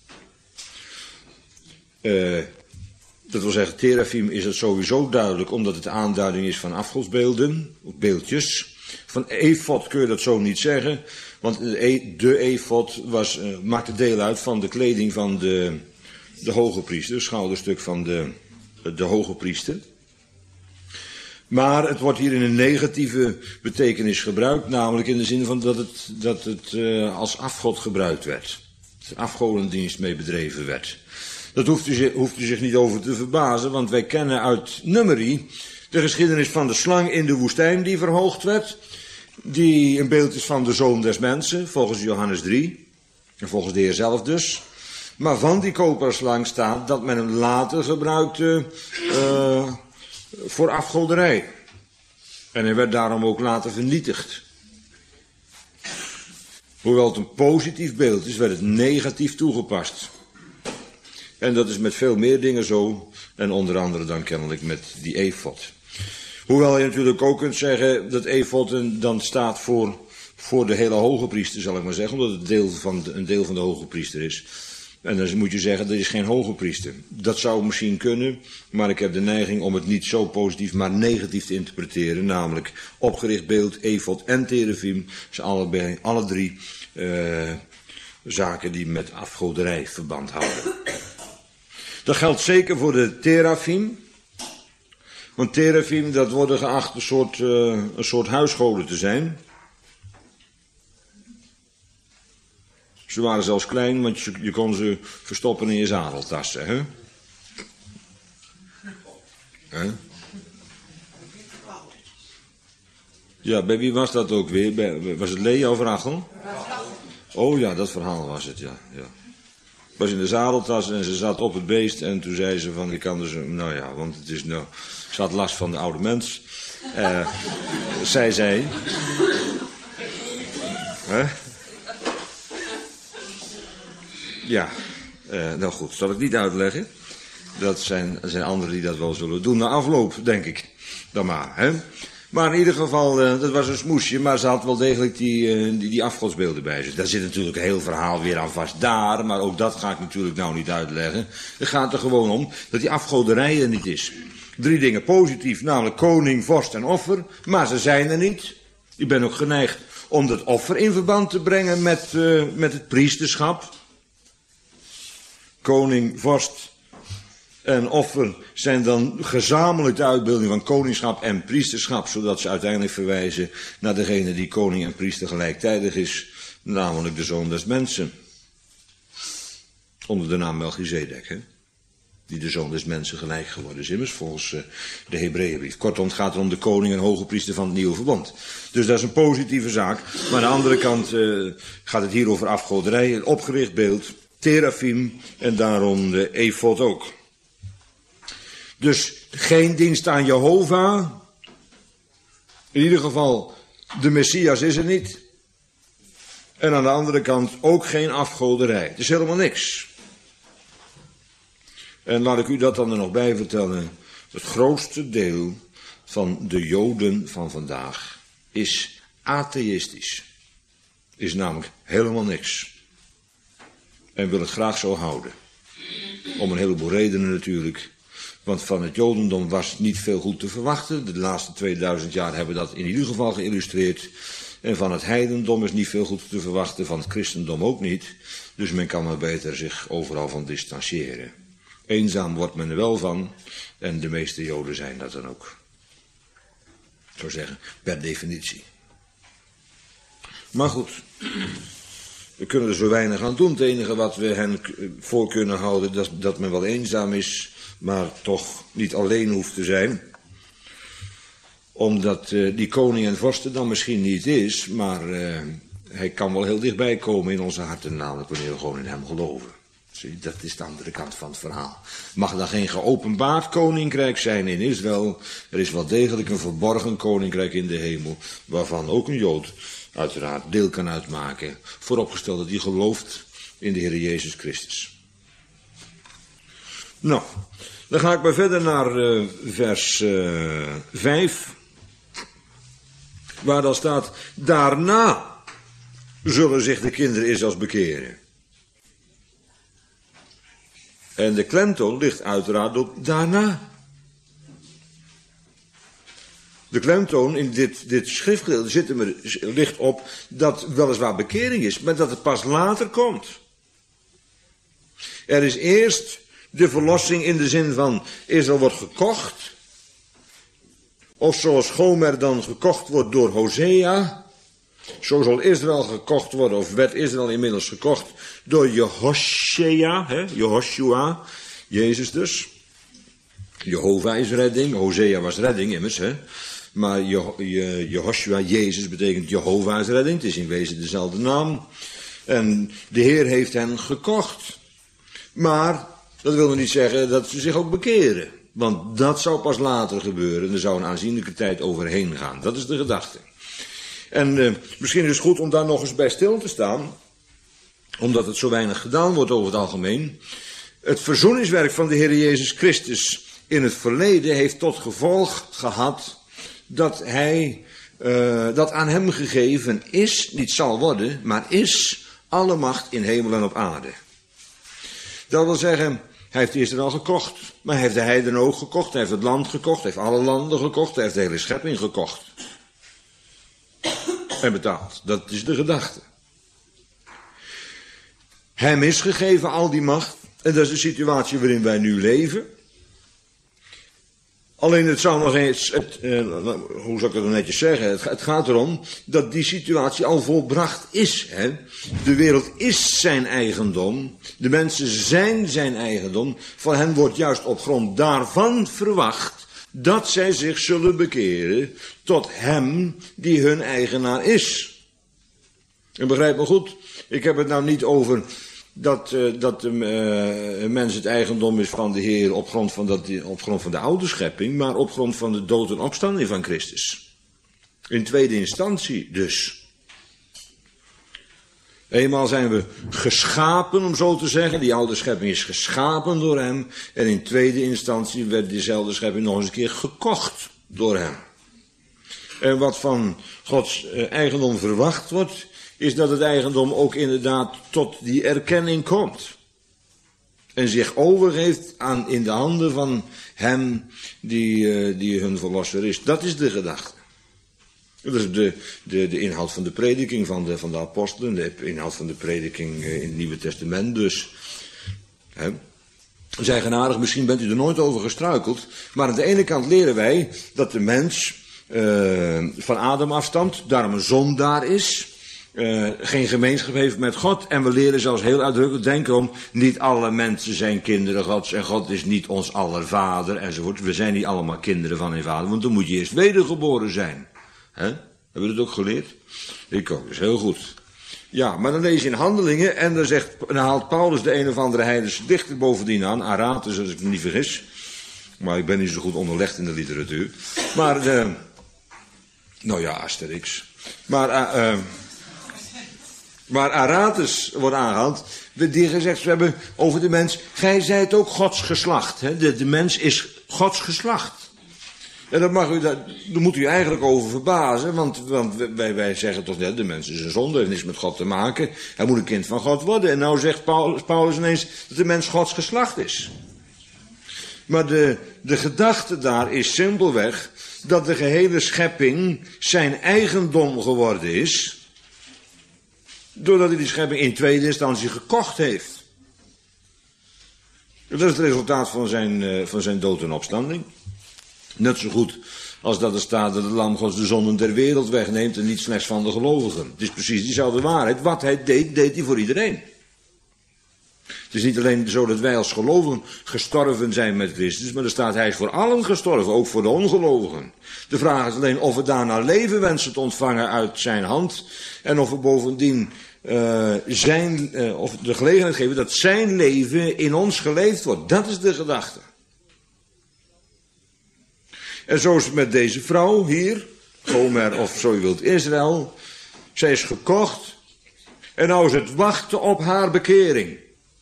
Uh, dat wil zeggen, terafim is het sowieso duidelijk, omdat het aanduiding is van afgodsbeelden, of beeldjes. Van efod kun je dat zo niet zeggen, want de efod was, uh, maakte deel uit van de kleding van de, de hoge priester, het schouderstuk van de, de hoge priester. Maar het wordt hier in een negatieve betekenis gebruikt, namelijk in de zin van dat het, dat het uh, als afgod gebruikt werd. Dat er afgodendienst mee bedreven werd. Dat hoeft u, hoeft u zich niet over te verbazen, want wij kennen uit Numeri de geschiedenis van de slang in de woestijn die verhoogd werd. Die een beeld is van de zoon des mensen, volgens Johannes drie. En volgens de Heer zelf dus. Maar van die koperslang staat dat men hem later gebruikte uh, voor afgoderij. En hij werd daarom ook later vernietigd. Hoewel het een positief beeld is, werd het negatief toegepast. En dat is met veel meer dingen zo. En onder andere dan kennelijk met die efod. Hoewel je natuurlijk ook kunt zeggen dat efod dan staat voor, voor de hele hoge priester, zal ik maar zeggen. Omdat het deel van de, een deel van de hoge priester is. En dan moet je zeggen, dat is geen hoge priester. Dat zou misschien kunnen, maar ik heb de neiging om het niet zo positief, maar negatief te interpreteren. Namelijk opgericht beeld, efod en terafim. Zijn allebei, alle drie uh, zaken die met afgoderij verband houden. Dat geldt zeker voor de terafim. Want terafim, dat worden geacht een soort, uh, een soort huisgoden te zijn. Ze waren zelfs klein, want je, je kon ze verstoppen in je zadeltassen. Hè? Hè? Ja, bij wie was dat ook weer? Bij, was het Lea of Rachel? Oh ja, dat verhaal was het, ja. ja. Was in de zadeltas en ze zat op het beest en toen zei ze van, ik kan dus, nou ja, want het is nou, ze had last van de oude mens. Uh, zei zij. Huh? Ja, uh, nou goed, zal ik niet uitleggen. Dat zijn, zijn anderen die dat wel zullen doen na afloop, denk ik. Dan maar, hè. Maar in ieder geval, uh, dat was een smoesje, maar ze had wel degelijk die, uh, die, die afgodsbeelden bij zich. Daar zit natuurlijk een heel verhaal weer aan vast daar, maar ook dat ga ik natuurlijk nou niet uitleggen. Het gaat er gewoon om dat die afgoderij er niet is. Drie dingen positief, namelijk koning, vorst en offer, maar ze zijn er niet. Ik ben ook geneigd om dat offer in verband te brengen met, uh, met het priesterschap. Koning, vorst en offer zijn dan gezamenlijk de uitbeelding van koningschap en priesterschap, zodat ze uiteindelijk verwijzen naar degene die koning en priester gelijktijdig is, namelijk de zoon des mensen. Onder de naam Melchizedek, hè? Die de zoon des mensen gelijk geworden is, immers volgens uh, de Hebreeënbrief. Kortom, het gaat er om de koning en hoge priester van het nieuwe verbond. Dus dat is een positieve zaak. Maar aan de andere kant uh, gaat het hier over afgoderij, een opgericht beeld, terafim en daarom de efod ook. Dus geen dienst aan Jehovah. In ieder geval, de Messias is er niet. En aan de andere kant ook geen afgoderij. Het is helemaal niks. En laat ik u dat dan er nog bij vertellen. Het grootste deel van de Joden van vandaag is atheïstisch. Is namelijk helemaal niks. En wil het graag zo houden. Om een heleboel redenen natuurlijk. Want van het Jodendom was niet veel goed te verwachten. De laatste tweeduizend jaar hebben dat in ieder geval geïllustreerd. En van het heidendom is niet veel goed te verwachten. Van het christendom ook niet. Dus men kan maar beter zich overal van distancieren. Eenzaam wordt men er wel van. En de meeste Joden zijn dat dan ook. Ik zou zeggen, per definitie. Maar goed. We kunnen er zo weinig aan doen. Het enige wat we hen voor kunnen houden, dat, dat men wel eenzaam is, maar toch niet alleen hoeft te zijn. Omdat uh, die koning en vorsten dan misschien niet is, maar uh, hij kan wel heel dichtbij komen in onze harten, namelijk wanneer we gewoon in hem geloven. Zie, dat is de andere kant van het verhaal. Mag er geen geopenbaard koninkrijk zijn in Israël? Er is wel degelijk een verborgen koninkrijk in de hemel, waarvan ook een Jood uiteraard deel kan uitmaken, vooropgesteld dat hij gelooft in de Heer Jezus Christus. Nou, dan ga ik maar verder naar uh, vers uh, vijf, waar dan staat, daarna zullen zich de kinderen Israëls bekeren. En de klemtoon ligt uiteraard op daarna. De klemtoon in dit, dit schriftgedeelte zit er, ligt op dat weliswaar bekering is, maar dat het pas later komt. Er is eerst de verlossing in de zin van Israël wordt gekocht. Of zoals Gomer dan gekocht wordt door Hosea. Zo zal Israël gekocht worden, of werd Israël inmiddels gekocht door Jehoshua, hè, Jehoshua, Jezus dus. Jehovah is redding, Hosea was redding immers, hè. Maar Je, Je, Jehoshua, Jezus, betekent Jehovah is redding. Het is in wezen dezelfde naam. En de Heer heeft hen gekocht. Maar dat wil nog niet zeggen dat ze zich ook bekeren. Want dat zou pas later gebeuren. Er zou een aanzienlijke tijd overheen gaan. Dat is de gedachte. En uh, misschien is het goed om daar nog eens bij stil te staan. Omdat het zo weinig gedaan wordt over het algemeen. Het verzoeningswerk van de Heer Jezus Christus in het verleden heeft tot gevolg gehad dat hij, uh, dat aan hem gegeven is, niet zal worden, maar is alle macht in hemel en op aarde. Dat wil zeggen, hij heeft Israël gekocht, maar hij heeft de heidenen ook gekocht, hij heeft het land gekocht, hij heeft alle landen gekocht, hij heeft de hele schepping gekocht. En betaald, dat is de gedachte. Hem is gegeven al die macht, en dat is de situatie waarin wij nu leven. Alleen het zou nog eens, het, eh, hoe zou ik dat netjes zeggen, het, het gaat erom dat die situatie al volbracht is. Hè? De wereld is zijn eigendom, de mensen zijn zijn eigendom, van hen wordt juist op grond daarvan verwacht dat zij zich zullen bekeren tot hem die hun eigenaar is. En begrijp me goed, ik heb het nou niet over dat, uh, dat de uh, mens het eigendom is van de Heer op grond van, dat, op grond van de oude schepping, maar op grond van de dood en opstanding van Christus. In tweede instantie dus. Eenmaal zijn we geschapen, om zo te zeggen. Die oude schepping is geschapen door hem. En in tweede instantie werd diezelfde schepping nog eens een keer gekocht door hem. En wat van Gods eigendom verwacht wordt, is dat het eigendom ook inderdaad tot die erkenning komt. En zich overgeeft aan, in de handen van hem die, die hun verlosser is. Dat is de gedachte. Dat is de, de, de inhoud van de prediking van de, van de apostelen, de inhoud van de prediking in het Nieuwe Testament dus. He. Zij genadig, misschien bent u er nooit over gestruikeld, maar aan de ene kant leren wij dat de mens uh, van Adam afstamt, daarom een zondaar is, uh, geen gemeenschap heeft met God, en we leren zelfs heel uitdrukkelijk, denk om, niet alle mensen zijn kinderen Gods en God is niet ons aller vader enzovoort. We zijn niet allemaal kinderen van een vader, want dan moet je eerst wedergeboren zijn. He? Hebben we dat ook geleerd? Ik ook, dat is heel goed. Ja, maar dan lees je in Handelingen en dan, zegt, dan haalt Paulus de een of andere heidense dichter bovendien aan. Aratus, als ik me niet vergis. Maar ik ben niet zo goed onderlegd in de literatuur. Maar, de, nou ja, Asterix. Maar, uh, uh, maar Aratus wordt aangehaald. Die gezegd we hebben over de mens. Gij zijt ook Gods geslacht. Hè? De, de mens is Gods geslacht. En daar, mag u, daar, daar moet u eigenlijk over verbazen, want, want wij, wij zeggen toch net, de mens is een zonde, heeft niks met God te maken. Hij moet een kind van God worden. En nou zegt Paulus, Paulus ineens dat de mens Gods geslacht is. Maar de, de gedachte daar is simpelweg dat de gehele schepping zijn eigendom geworden is, doordat hij die schepping in tweede instantie gekocht heeft. Dat is het resultaat van zijn, van zijn dood en opstanding. Net zo goed als dat er staat dat het lam Gods de zonden der wereld wegneemt en niet slechts van de gelovigen. Het is precies diezelfde waarheid. Wat hij deed, deed hij voor iedereen. Het is niet alleen zo dat wij als gelovigen gestorven zijn met Christus, maar er staat hij is voor allen gestorven, ook voor de ongelovigen. De vraag is alleen of we daarna leven wensen te ontvangen uit zijn hand en of we bovendien uh, zijn, uh, of de gelegenheid geven dat zijn leven in ons geleefd wordt. Dat is de gedachte. En zo is het met deze vrouw hier, Gomer of zo je wilt Israël. Zij is gekocht en nou is het wachten op haar bekering.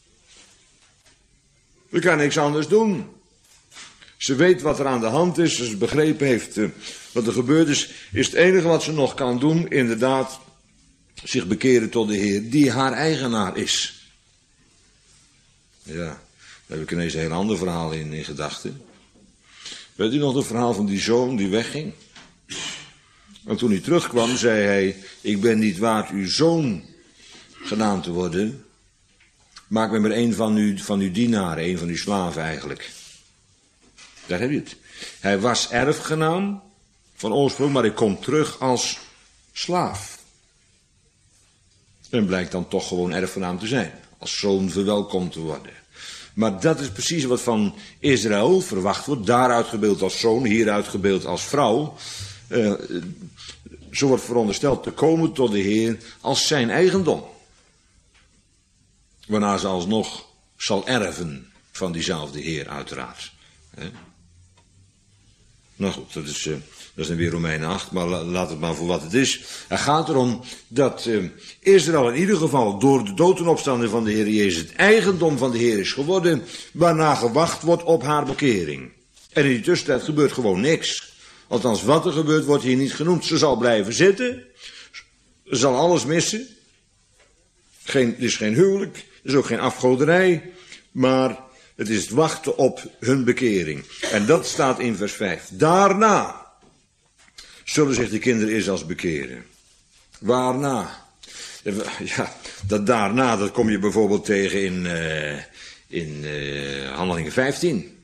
Ze kan niks anders doen. Ze weet wat er aan de hand is, als ze begrepen heeft uh, wat er gebeurd is, is het enige wat ze nog kan doen, inderdaad, zich bekeren tot de Heer, die haar eigenaar is. Ja, daar heb ik ineens een heel ander verhaal in, in gedachten. Weet u nog het verhaal van die zoon die wegging? En toen hij terugkwam, zei hij, ik ben niet waard uw zoon genaamd te worden. Maak me maar een van uw, van uw dienaren, een van uw slaven eigenlijk. Daar heb je het. Hij was erfgenaam van oorsprong, maar hij komt terug als slaaf. En blijkt dan toch gewoon erfgenaam te zijn. Als zoon verwelkomd te worden. Maar dat is precies wat van Israël verwacht wordt. Daar uitgebeeld als zoon, hier uitgebeeld als vrouw. Uh, zo wordt verondersteld te komen tot de Heer als zijn eigendom. Waarna ze alsnog zal erven van diezelfde Heer uiteraard. He? Nou goed, dat is, uh, dat is dan weer Romeinen acht, maar la, laat het maar voor wat het is. Het gaat erom dat uh, Israël in ieder geval door de dood en opstanding van de Heer Jezus het eigendom van de Heer is geworden, waarna gewacht wordt op haar bekering. En in die tussentijd gebeurt gewoon niks. Althans, wat er gebeurt wordt hier niet genoemd. Ze zal blijven zitten, ze zal alles missen. Geen, het is geen huwelijk, het is ook geen afgoderij, maar het is het wachten op hun bekering. En dat staat in vers vijf. Daarna zullen zich de kinderen Israëls bekeren. Waarna? Ja, dat daarna, dat kom je bijvoorbeeld tegen in, uh, in uh, Handelingen vijftien.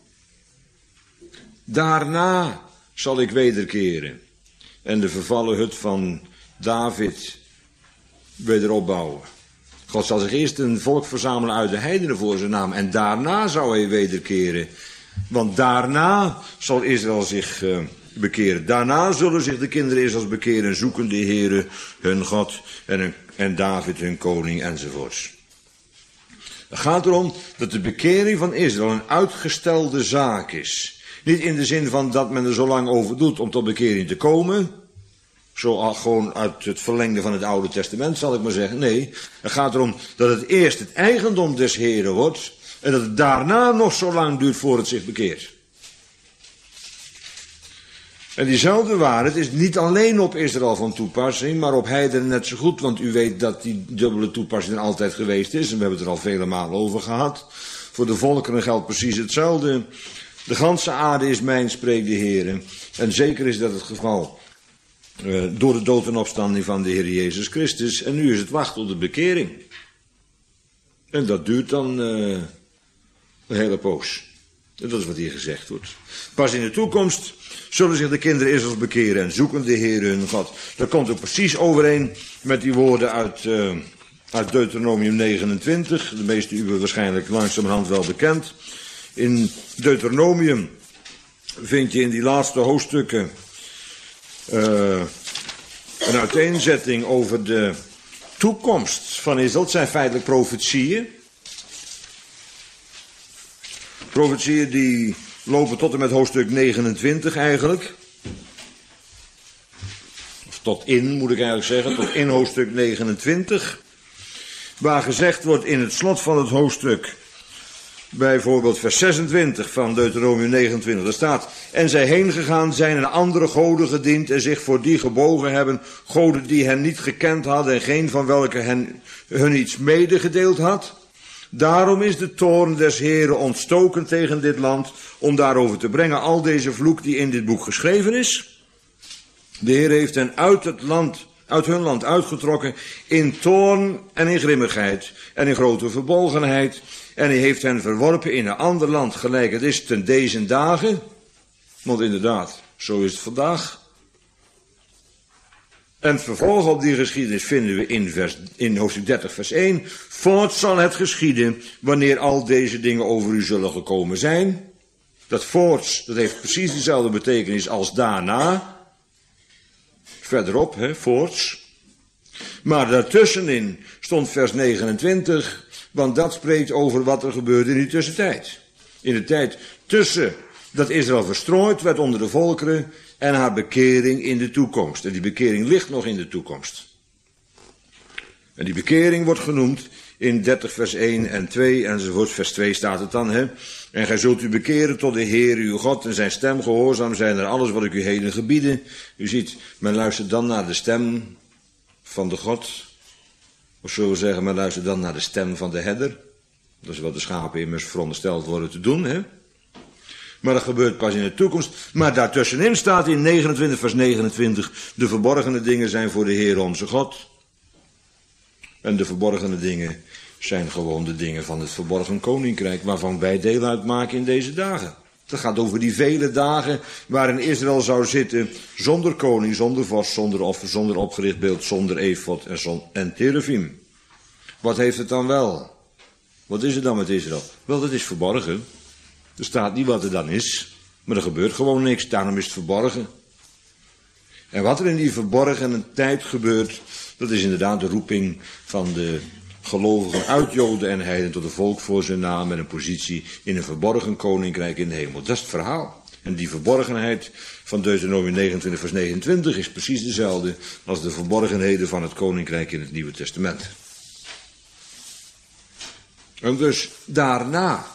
Daarna zal ik wederkeren en de vervallen hut van David weder opbouwen. God zal zich eerst een volk verzamelen uit de heidenen voor zijn naam en daarna zou hij wederkeren Want daarna zal Israël zich uh, bekeren. Daarna zullen zich de kinderen Israëls bekeren, zoeken de Heere hun God en, hun, en David hun koning enzovoorts. Het gaat erom dat de bekering van Israël een uitgestelde zaak is. Niet in de zin van dat men er zo lang over doet om tot bekering te komen. Zo gewoon uit het verlengde van het Oude Testament, zal ik maar zeggen. Nee, het gaat erom dat het eerst het eigendom des Heren wordt en dat het daarna nog zo lang duurt voor het zich bekeert. En diezelfde waarheid is niet alleen op Israël van toepassing, maar op heidenen net zo goed. Want u weet dat die dubbele toepassing er altijd geweest is. En we hebben het er al vele malen over gehad. Voor de volkeren geldt precies hetzelfde. De ganse aarde is mijn, spreekt de Heer. En zeker is dat het geval uh, door de dood en opstanding van de Heer Jezus Christus. En nu is het wachten op de bekering. En dat duurt dan uh, een hele poos. En dat is wat hier gezegd wordt. Pas in de toekomst zullen zich de kinderen Israëls bekeren en zoeken de Heer hun God. Dat komt ook precies overeen met die woorden uit, uh, uit Deuteronomium negenentwintig. De meeste u waarschijnlijk langzamerhand wel bekend. In Deuteronomium vind je in die laatste hoofdstukken uh, een uiteenzetting over de toekomst van Israël. Het zijn feitelijk profetieën. Profetieën die lopen tot en met hoofdstuk negenentwintig eigenlijk. Of tot in, moet ik eigenlijk zeggen, tot in hoofdstuk negenentwintig. Waar gezegd wordt in het slot van het hoofdstuk, bijvoorbeeld vers zesentwintig van Deuteronomium negenentwintig, daar staat: en zij heen gegaan zijn en andere goden gediend en zich voor die gebogen hebben, goden die hen niet gekend hadden en geen van welke hen, hun iets medegedeeld had. Daarom is de toorn des Heren ontstoken tegen dit land, om daarover te brengen al deze vloek die in dit boek geschreven is. De Heer heeft hen uit het land, uit hun land uitgetrokken in toorn en in grimmigheid en in grote verbolgenheid. En hij heeft hen verworpen in een ander land, gelijk het is ten deze dagen. Want inderdaad, zo is het vandaag. En het vervolg op die geschiedenis vinden we in, vers, in hoofdstuk dertig vers één. Voort zal het geschieden wanneer al deze dingen over u zullen gekomen zijn. Dat voorts, dat heeft precies dezelfde betekenis als daarna. Verderop, hè, voorts. Maar daartussenin stond vers negenentwintig, want dat spreekt over wat er gebeurde in die tussentijd. In de tijd tussen dat Israël verstrooid werd onder de volkeren en haar bekering in de toekomst. En die bekering ligt nog in de toekomst. En die bekering wordt genoemd in dertig vers één en twee enzovoort. Vers twee staat het dan, hè. En gij zult u bekeren tot de Heer uw God en zijn stem gehoorzaam zijn naar alles wat ik u heden gebieden. U ziet, men luistert dan naar de stem van de God. Of zullen we zeggen, men luistert dan naar de stem van de herder. Dat is wat de schapen immers verondersteld worden te doen, hè. Maar dat gebeurt pas in de toekomst. Maar daartussenin staat in negenentwintig vers negenentwintig... de verborgene dingen zijn voor de Heer onze God. En de verborgene dingen zijn gewoon de dingen van het verborgen koninkrijk, waarvan wij deel uitmaken in deze dagen. Het gaat over die vele dagen waarin Israël zou zitten zonder koning, zonder vorst, zonder offer, zonder opgericht beeld, zonder efod en, zon, en terafim. Wat heeft het dan wel? Wat is er dan met Israël? Wel, dat is verborgen. Er staat niet wat er dan is, maar er gebeurt gewoon niks, daarom is het verborgen. En wat er in die verborgene tijd gebeurt, dat is inderdaad de roeping van de gelovigen uit Joden en heiden tot een volk voor zijn naam en een positie in een verborgen koninkrijk in de hemel. Dat is het verhaal. En die verborgenheid van Deuteronomium negenentwintig vers negenentwintig is precies dezelfde als de verborgenheden van het koninkrijk in het Nieuwe Testament. En dus daarna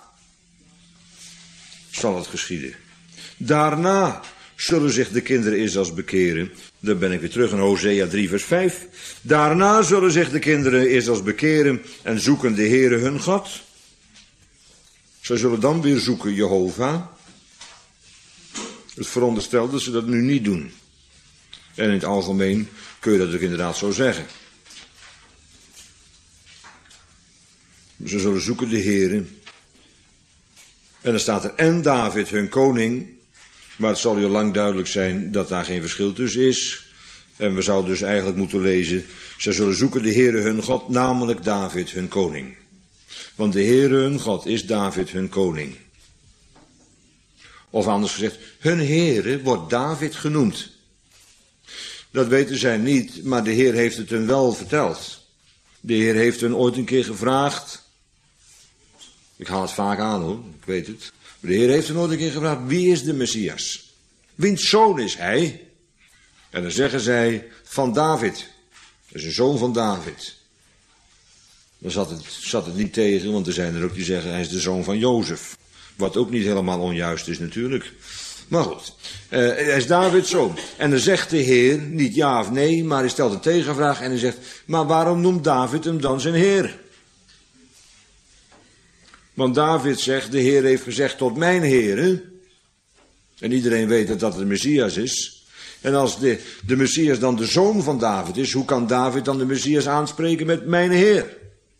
zal het geschieden. Daarna zullen zich de kinderen Israëls bekeren. Dan ben ik weer terug in Hosea drie vers vijf. Daarna zullen zich de kinderen Israëls bekeren en zoeken de Heere hun God. Zij zullen dan weer zoeken Jehovah. Het veronderstelt dat ze dat nu niet doen. En in het algemeen kun je dat ook inderdaad zo zeggen. Ze zullen zoeken de Heere. En dan staat er en David hun koning. Maar het zal je lang duidelijk zijn dat daar geen verschil tussen is. En we zouden dus eigenlijk moeten lezen: zij zullen zoeken de Heere hun God, namelijk David hun koning. Want de Heere hun God is David hun koning. Of anders gezegd, hun Heere wordt David genoemd. Dat weten zij niet, maar de Heer heeft het hun wel verteld. De Heer heeft hun ooit een keer gevraagd. Ik haal het vaak aan hoor, ik weet het. Maar de Heer heeft hun ooit een keer gevraagd, wie is de Messias? Wiens zoon is hij? En dan zeggen zij, van David. Dat is een zoon van David. Dan zat het, zat het niet tegen, want er zijn er ook die zeggen, hij is de zoon van Jozef. Wat ook niet helemaal onjuist is natuurlijk. Maar goed, uh, hij is Davids zoon. En dan zegt de Heer, niet ja of nee, maar hij stelt een tegenvraag en hij zegt, maar waarom noemt David hem dan zijn Heer? Want David zegt, de Heer heeft gezegd tot mijn Heere. En iedereen weet dat dat de Messias is. En als de, de Messias dan de zoon van David is, hoe kan David dan de Messias aanspreken met mijn Heer?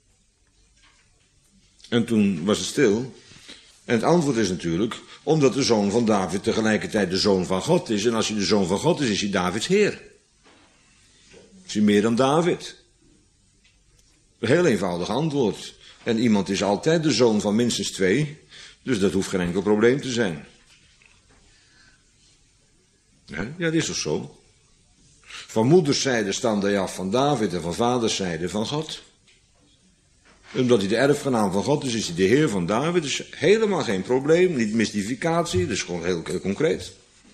En toen was het stil. En het antwoord is natuurlijk, omdat de zoon van David tegelijkertijd de zoon van God is. En als hij de zoon van God is, is hij Davids Heer. Is hij meer dan David? Een heel eenvoudig antwoord. En iemand is altijd de zoon van minstens twee, dus dat hoeft geen enkel probleem te zijn. Ja, ja dat is toch zo? Van moederszijde stamde hij af van David en van vaderszijde van God. Omdat hij de erfgenaam van God is, is hij de Heer van David. Dus helemaal geen probleem, niet mystificatie, dus gewoon heel, heel concreet.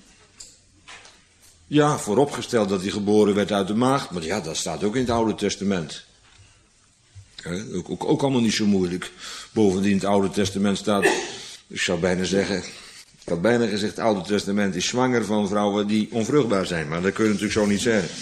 Ja, vooropgesteld dat hij geboren werd uit de maagd, maar ja, dat staat ook in het Oude Testament. Ja, ook, ook, ook allemaal niet zo moeilijk. Bovendien in het Oude Testament staat, ik zou bijna zeggen, ik had bijna gezegd, het Oude Testament is zwanger van vrouwen die onvruchtbaar zijn, maar dat kun je natuurlijk zo niet zeggen.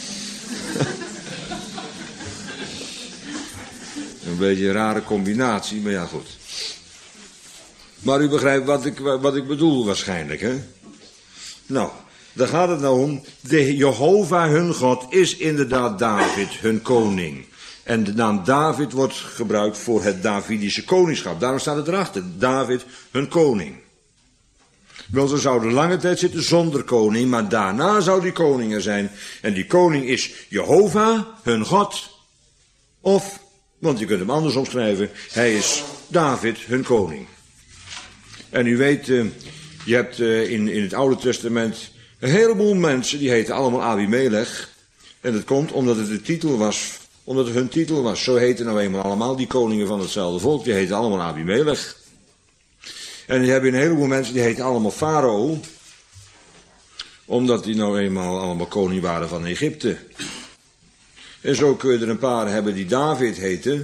Een beetje een rare combinatie, maar ja goed. Maar u begrijpt wat ik, wat ik bedoel waarschijnlijk, hè? Nou, daar gaat het nou om. De Jehovah hun God is inderdaad David hun koning. En de naam David wordt gebruikt voor het Davidische koningschap. Daarom staat het erachter, David hun koning. Wel, ze zouden lange tijd zitten zonder koning, maar daarna zou die koning er zijn. En die koning is Jehovah hun God. Of, want je kunt hem anders omschrijven, hij is David hun koning. En u weet, uh, je hebt uh, in, in het Oude Testament een heleboel mensen, die heten allemaal Abimelech. En dat komt omdat het de titel was, omdat het hun titel was. Zo heten nou eenmaal allemaal die koningen van hetzelfde volk, die heten allemaal Abimelech. En je hebt een heleboel mensen, die heten allemaal Farao, omdat die nou eenmaal allemaal koning waren van Egypte. En zo kun je er een paar hebben die David heten,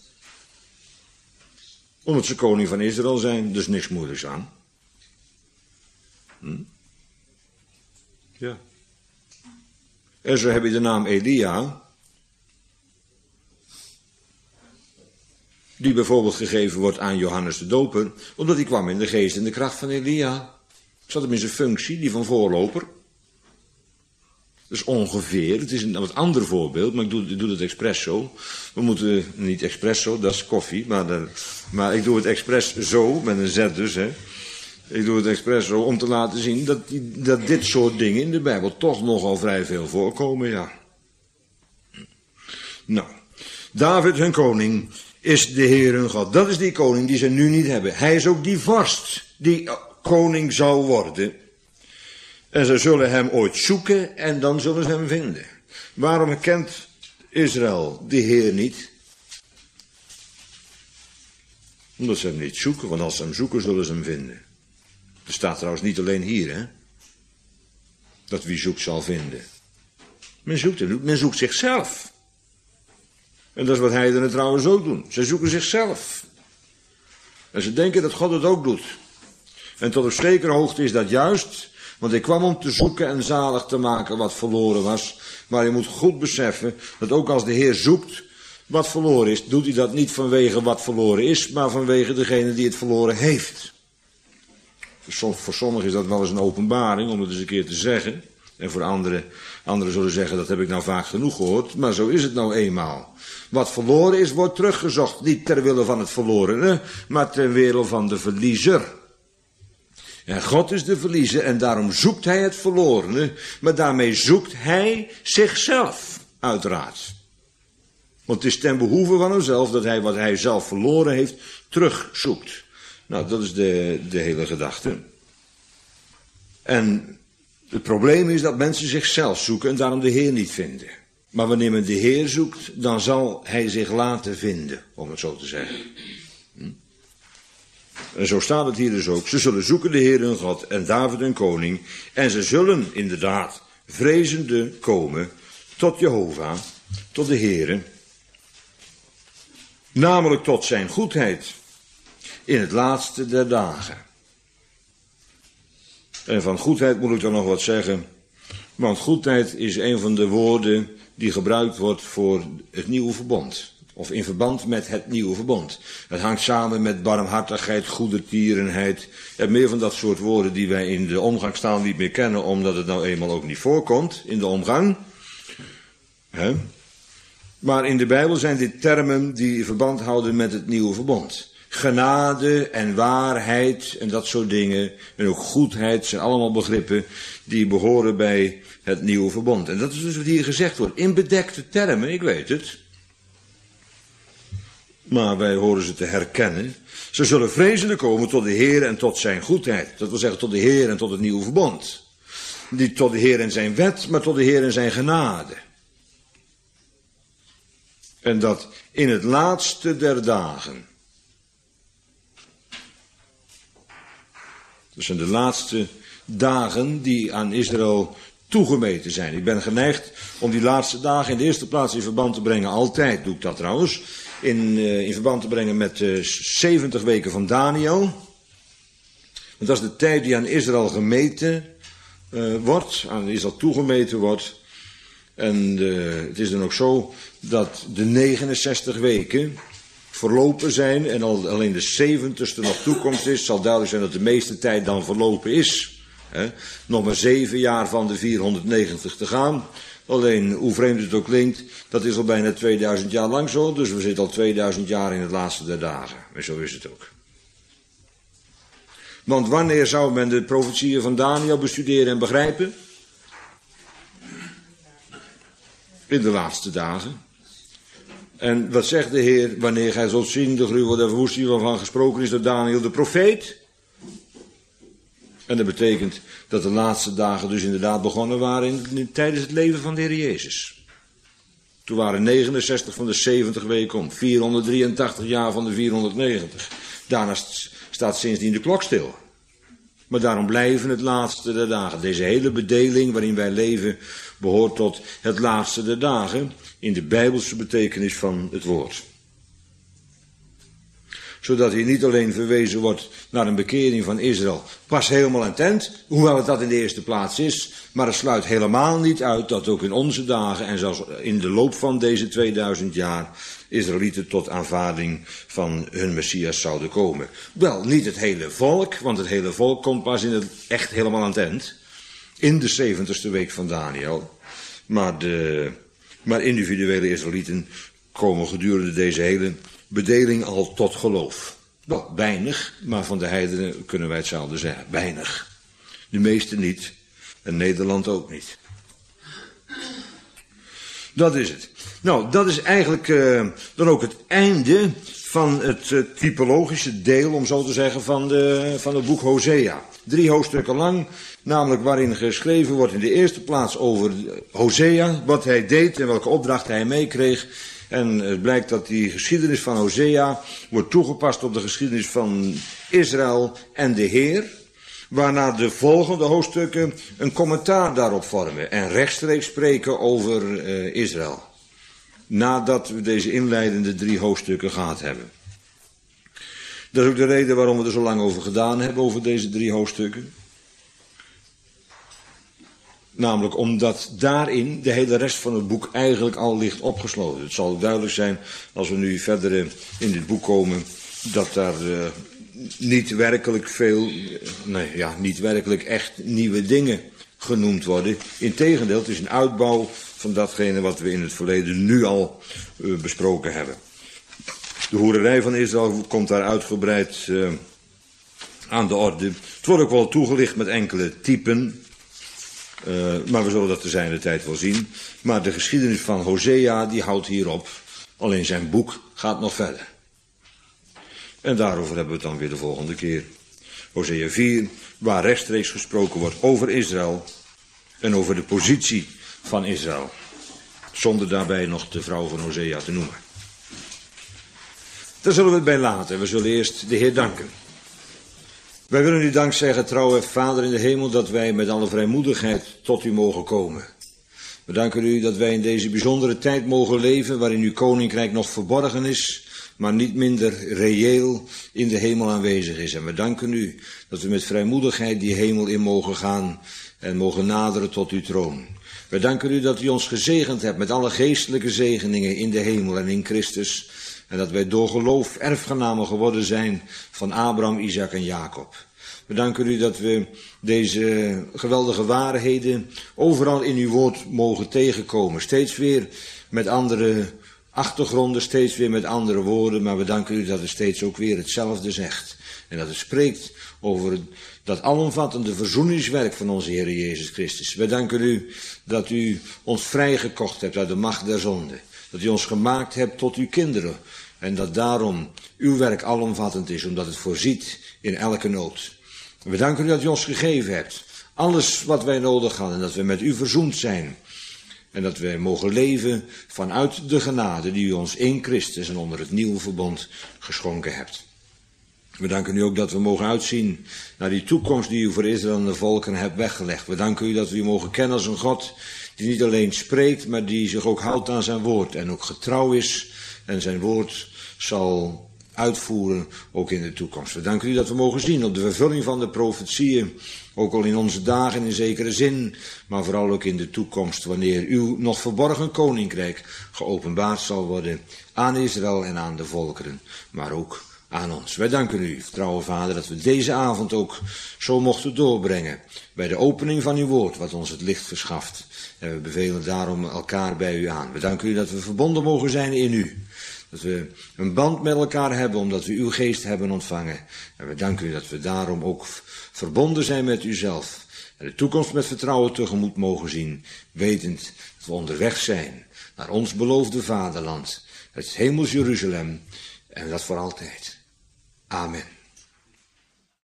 omdat ze koning van Israël zijn, dus niks moeilijks aan. Hm? Ja. En zo heb je de naam Elia, die bijvoorbeeld gegeven wordt aan Johannes de Doper, omdat hij kwam in de geest en de kracht van Elia. Zat hem in zijn functie, die van voorloper. Dus ongeveer, het is een wat ander voorbeeld, maar ik doe, ik doe het expres zo. We moeten, niet expres zo, dat is koffie, maar, de, maar ik doe het expres zo, met een Z dus, hè. Ik doe het expres zo om te laten zien dat, die, dat dit soort dingen in de Bijbel toch nogal vrij veel voorkomen, ja. Nou, David hun koning is de Heer hun God. Dat is die koning die ze nu niet hebben. Hij is ook die vorst die koning zou worden. En ze zullen hem ooit zoeken en dan zullen ze hem vinden. Waarom kent Israël de Heer niet? Omdat ze hem niet zoeken, want als ze hem zoeken zullen ze hem vinden. Er staat trouwens niet alleen hier, hè. Dat wie zoekt zal vinden. Men zoekt hem, men zoekt zichzelf. En dat is wat heidenen trouwens ook doen. Ze zoeken zichzelf. En ze denken dat God het ook doet. En tot op zekere hoogte is dat juist. Want hij kwam om te zoeken en zalig te maken wat verloren was. Maar je moet goed beseffen dat ook als de Heer zoekt wat verloren is, doet hij dat niet vanwege wat verloren is, maar vanwege degene die het verloren heeft. Voor sommigen is dat wel eens een openbaring, om het eens een keer te zeggen. En voor anderen, anderen zullen zeggen, dat heb ik nou vaak genoeg gehoord. Maar zo is het nou eenmaal. Wat verloren is, wordt teruggezocht. Niet ter wille van het verlorene, maar ter wille van de verliezer. En God is de verliezer en daarom zoekt hij het verlorene. Maar daarmee zoekt hij zichzelf, uiteraard. Want het is ten behoeve van hemzelf dat hij wat hij zelf verloren heeft, terugzoekt. Nou, dat is de, de hele gedachte. En het probleem is dat mensen zichzelf zoeken en daarom de Heer niet vinden. Maar wanneer men de Heer zoekt, dan zal hij zich laten vinden, om het zo te zeggen. Hm? En zo staat het hier dus ook. Ze zullen zoeken de Heer hun God en David hun koning. En ze zullen inderdaad vrezende komen tot Jehovah, tot de Heere. Namelijk tot zijn goedheid in het laatste der dagen. En van goedheid moet ik dan nog wat zeggen. Want goedheid is een van de woorden die gebruikt wordt voor het nieuwe verbond. Of in verband met het nieuwe verbond. Het hangt samen met barmhartigheid, goedertierenheid. En meer van dat soort woorden die wij in de omgangstaal niet meer kennen, omdat het nou eenmaal ook niet voorkomt in de omgang. He? Maar in de Bijbel zijn dit termen die verband houden met het nieuwe verbond. Genade en waarheid en dat soort dingen. En ook goedheid zijn allemaal begrippen die behoren bij het nieuwe verbond. En dat is dus wat hier gezegd wordt. In bedekte termen, ik weet het. Maar wij horen ze te herkennen. Ze zullen vrezende komen tot de Heer en tot zijn goedheid. Dat wil zeggen tot de Heer en tot het nieuwe verbond. Niet tot de Heer en zijn wet, maar tot de Heer en zijn genade. En dat in het laatste der dagen. Dat zijn de laatste dagen die aan Israël toegemeten zijn. Ik ben geneigd om die laatste dagen in de eerste plaats in verband te brengen. Altijd doe ik dat trouwens. In, uh, in verband te brengen met de uh, zeventig weken van Daniel. Want dat is de tijd die aan Israël gemeten uh, wordt. Aan Israël toegemeten wordt. En uh, het is dan ook zo dat de negenenzestig weken verlopen zijn en al, alleen de zeventigste nog toekomst is, zal duidelijk zijn dat de meeste tijd dan verlopen is. He, nog maar zeven jaar van de vierhonderdnegentig te gaan. Alleen, hoe vreemd het ook klinkt, dat is al bijna tweeduizend jaar lang zo, dus we zitten al tweeduizend jaar in het laatste der dagen. En zo is het ook. Want wanneer zou men de profetieën van Daniel bestuderen en begrijpen? In de laatste dagen. En wat zegt de Heer, wanneer gij zult zien de gruwel der verwoesting waarvan gesproken is door Daniel de profeet? En dat betekent dat de laatste dagen dus inderdaad begonnen waren in, in, tijdens het leven van de Heer Jezus. Toen waren negenenzestig van de zeventig weken om, vierhonderddrieëntachtig jaar van de vierhonderdnegentig. Daarna staat sindsdien de klok stil. Maar daarom blijven het laatste der dagen. Deze hele bedeling waarin wij leven behoort tot het laatste der dagen in de Bijbelse betekenis van het woord. Zodat hier niet alleen verwezen wordt naar een bekering van Israël, pas helemaal aan het eind, hoewel het dat in de eerste plaats is, maar het sluit helemaal niet uit dat ook in onze dagen en zelfs in de loop van deze tweeduizend jaar Israëlieten tot aanvaarding van hun Messias zouden komen. Wel, niet het hele volk, want het hele volk komt pas in het echt helemaal aan het eind, in de zeventigste week van Daniel, maar, de, maar individuele Israëlieten komen gedurende deze hele bedeling al tot geloof. Wel, weinig, maar van de heidenen kunnen wij hetzelfde zeggen. Weinig. De meeste niet. En Nederland ook niet. Dat is het. Nou, dat is eigenlijk uh, dan ook het einde van het uh, typologische deel, om zo te zeggen, van, de, van het boek Hosea. Drie hoofdstukken lang, namelijk waarin geschreven wordt in de eerste plaats over Hosea, wat hij deed en welke opdracht hij meekreeg. En het blijkt dat die geschiedenis van Hosea wordt toegepast op de geschiedenis van Israël en de Heer. Waarna de volgende hoofdstukken een commentaar daarop vormen en rechtstreeks spreken over uh, Israël. Nadat we deze inleidende drie hoofdstukken gehad hebben. Dat is ook de reden waarom we er zo lang over gedaan hebben, over deze drie hoofdstukken. Namelijk omdat daarin de hele rest van het boek eigenlijk al ligt opgesloten. Het zal duidelijk zijn als we nu verder in dit boek komen dat daar uh, niet werkelijk veel, nee ja, niet werkelijk echt nieuwe dingen genoemd worden. Integendeel, het is een uitbouw van datgene wat we in het verleden nu al uh, besproken hebben. De hoererij van Israël komt daar uitgebreid uh, aan de orde. Het wordt ook wel toegelicht met enkele typen. Uh, maar we zullen dat te zijner tijd wel zien. Maar de geschiedenis van Hosea die houdt hierop. Alleen zijn boek gaat nog verder. En daarover hebben we het dan weer de volgende keer. Hosea vier, waar rechtstreeks gesproken wordt over Israël en over de positie van Israël. Zonder daarbij nog de vrouw van Hosea te noemen. Daar zullen we het bij laten. We zullen eerst de Heer danken. Wij willen u dank zeggen, trouwe Vader in de hemel, dat wij met alle vrijmoedigheid tot u mogen komen. We danken u dat wij in deze bijzondere tijd mogen leven, waarin uw koninkrijk nog verborgen is, maar niet minder reëel in de hemel aanwezig is. En we danken u dat we met vrijmoedigheid die hemel in mogen gaan en mogen naderen tot uw troon. We danken u dat u ons gezegend hebt met alle geestelijke zegeningen in de hemel en in Christus. En dat wij door geloof erfgenamen geworden zijn van Abraham, Isaac en Jacob. We danken u dat we deze geweldige waarheden overal in uw woord mogen tegenkomen. Steeds weer met andere achtergronden, steeds weer met andere woorden. Maar we danken u dat het steeds ook weer hetzelfde zegt. En dat het spreekt over dat alomvattende verzoeningswerk van onze Heer Jezus Christus. We danken u dat u ons vrijgekocht hebt uit de macht der zonde. Dat u ons gemaakt hebt tot uw kinderen. En dat daarom uw werk alomvattend is, omdat het voorziet in elke nood. We danken u dat u ons gegeven hebt. Alles wat wij nodig hadden, en dat we met u verzoend zijn. En dat wij mogen leven vanuit de genade die u ons in Christus en onder het nieuwe verbond geschonken hebt. We danken u ook dat we mogen uitzien naar die toekomst die u voor Israël en de volken hebt weggelegd. We danken u dat we u mogen kennen als een God die niet alleen spreekt, maar die zich ook houdt aan zijn woord. En ook getrouw is en zijn woord zal uitvoeren, ook in de toekomst. We danken u dat we mogen zien op de vervulling van de profetieën, ook al in onze dagen in zekere zin, maar vooral ook in de toekomst, wanneer uw nog verborgen koninkrijk geopenbaard zal worden aan Israël en aan de volkeren, maar ook aan ons. Wij danken u, trouwe Vader, dat we deze avond ook zo mochten doorbrengen bij de opening van uw woord, wat ons het licht verschaft. En we bevelen daarom elkaar bij u aan. We danken u dat we verbonden mogen zijn in u. Dat we een band met elkaar hebben, omdat we uw geest hebben ontvangen. En we danken u dat we daarom ook verbonden zijn met uzelf. En de toekomst met vertrouwen tegemoet mogen zien, wetend dat we onderweg zijn naar ons beloofde vaderland, het hemels Jeruzalem, en dat voor altijd. Amen.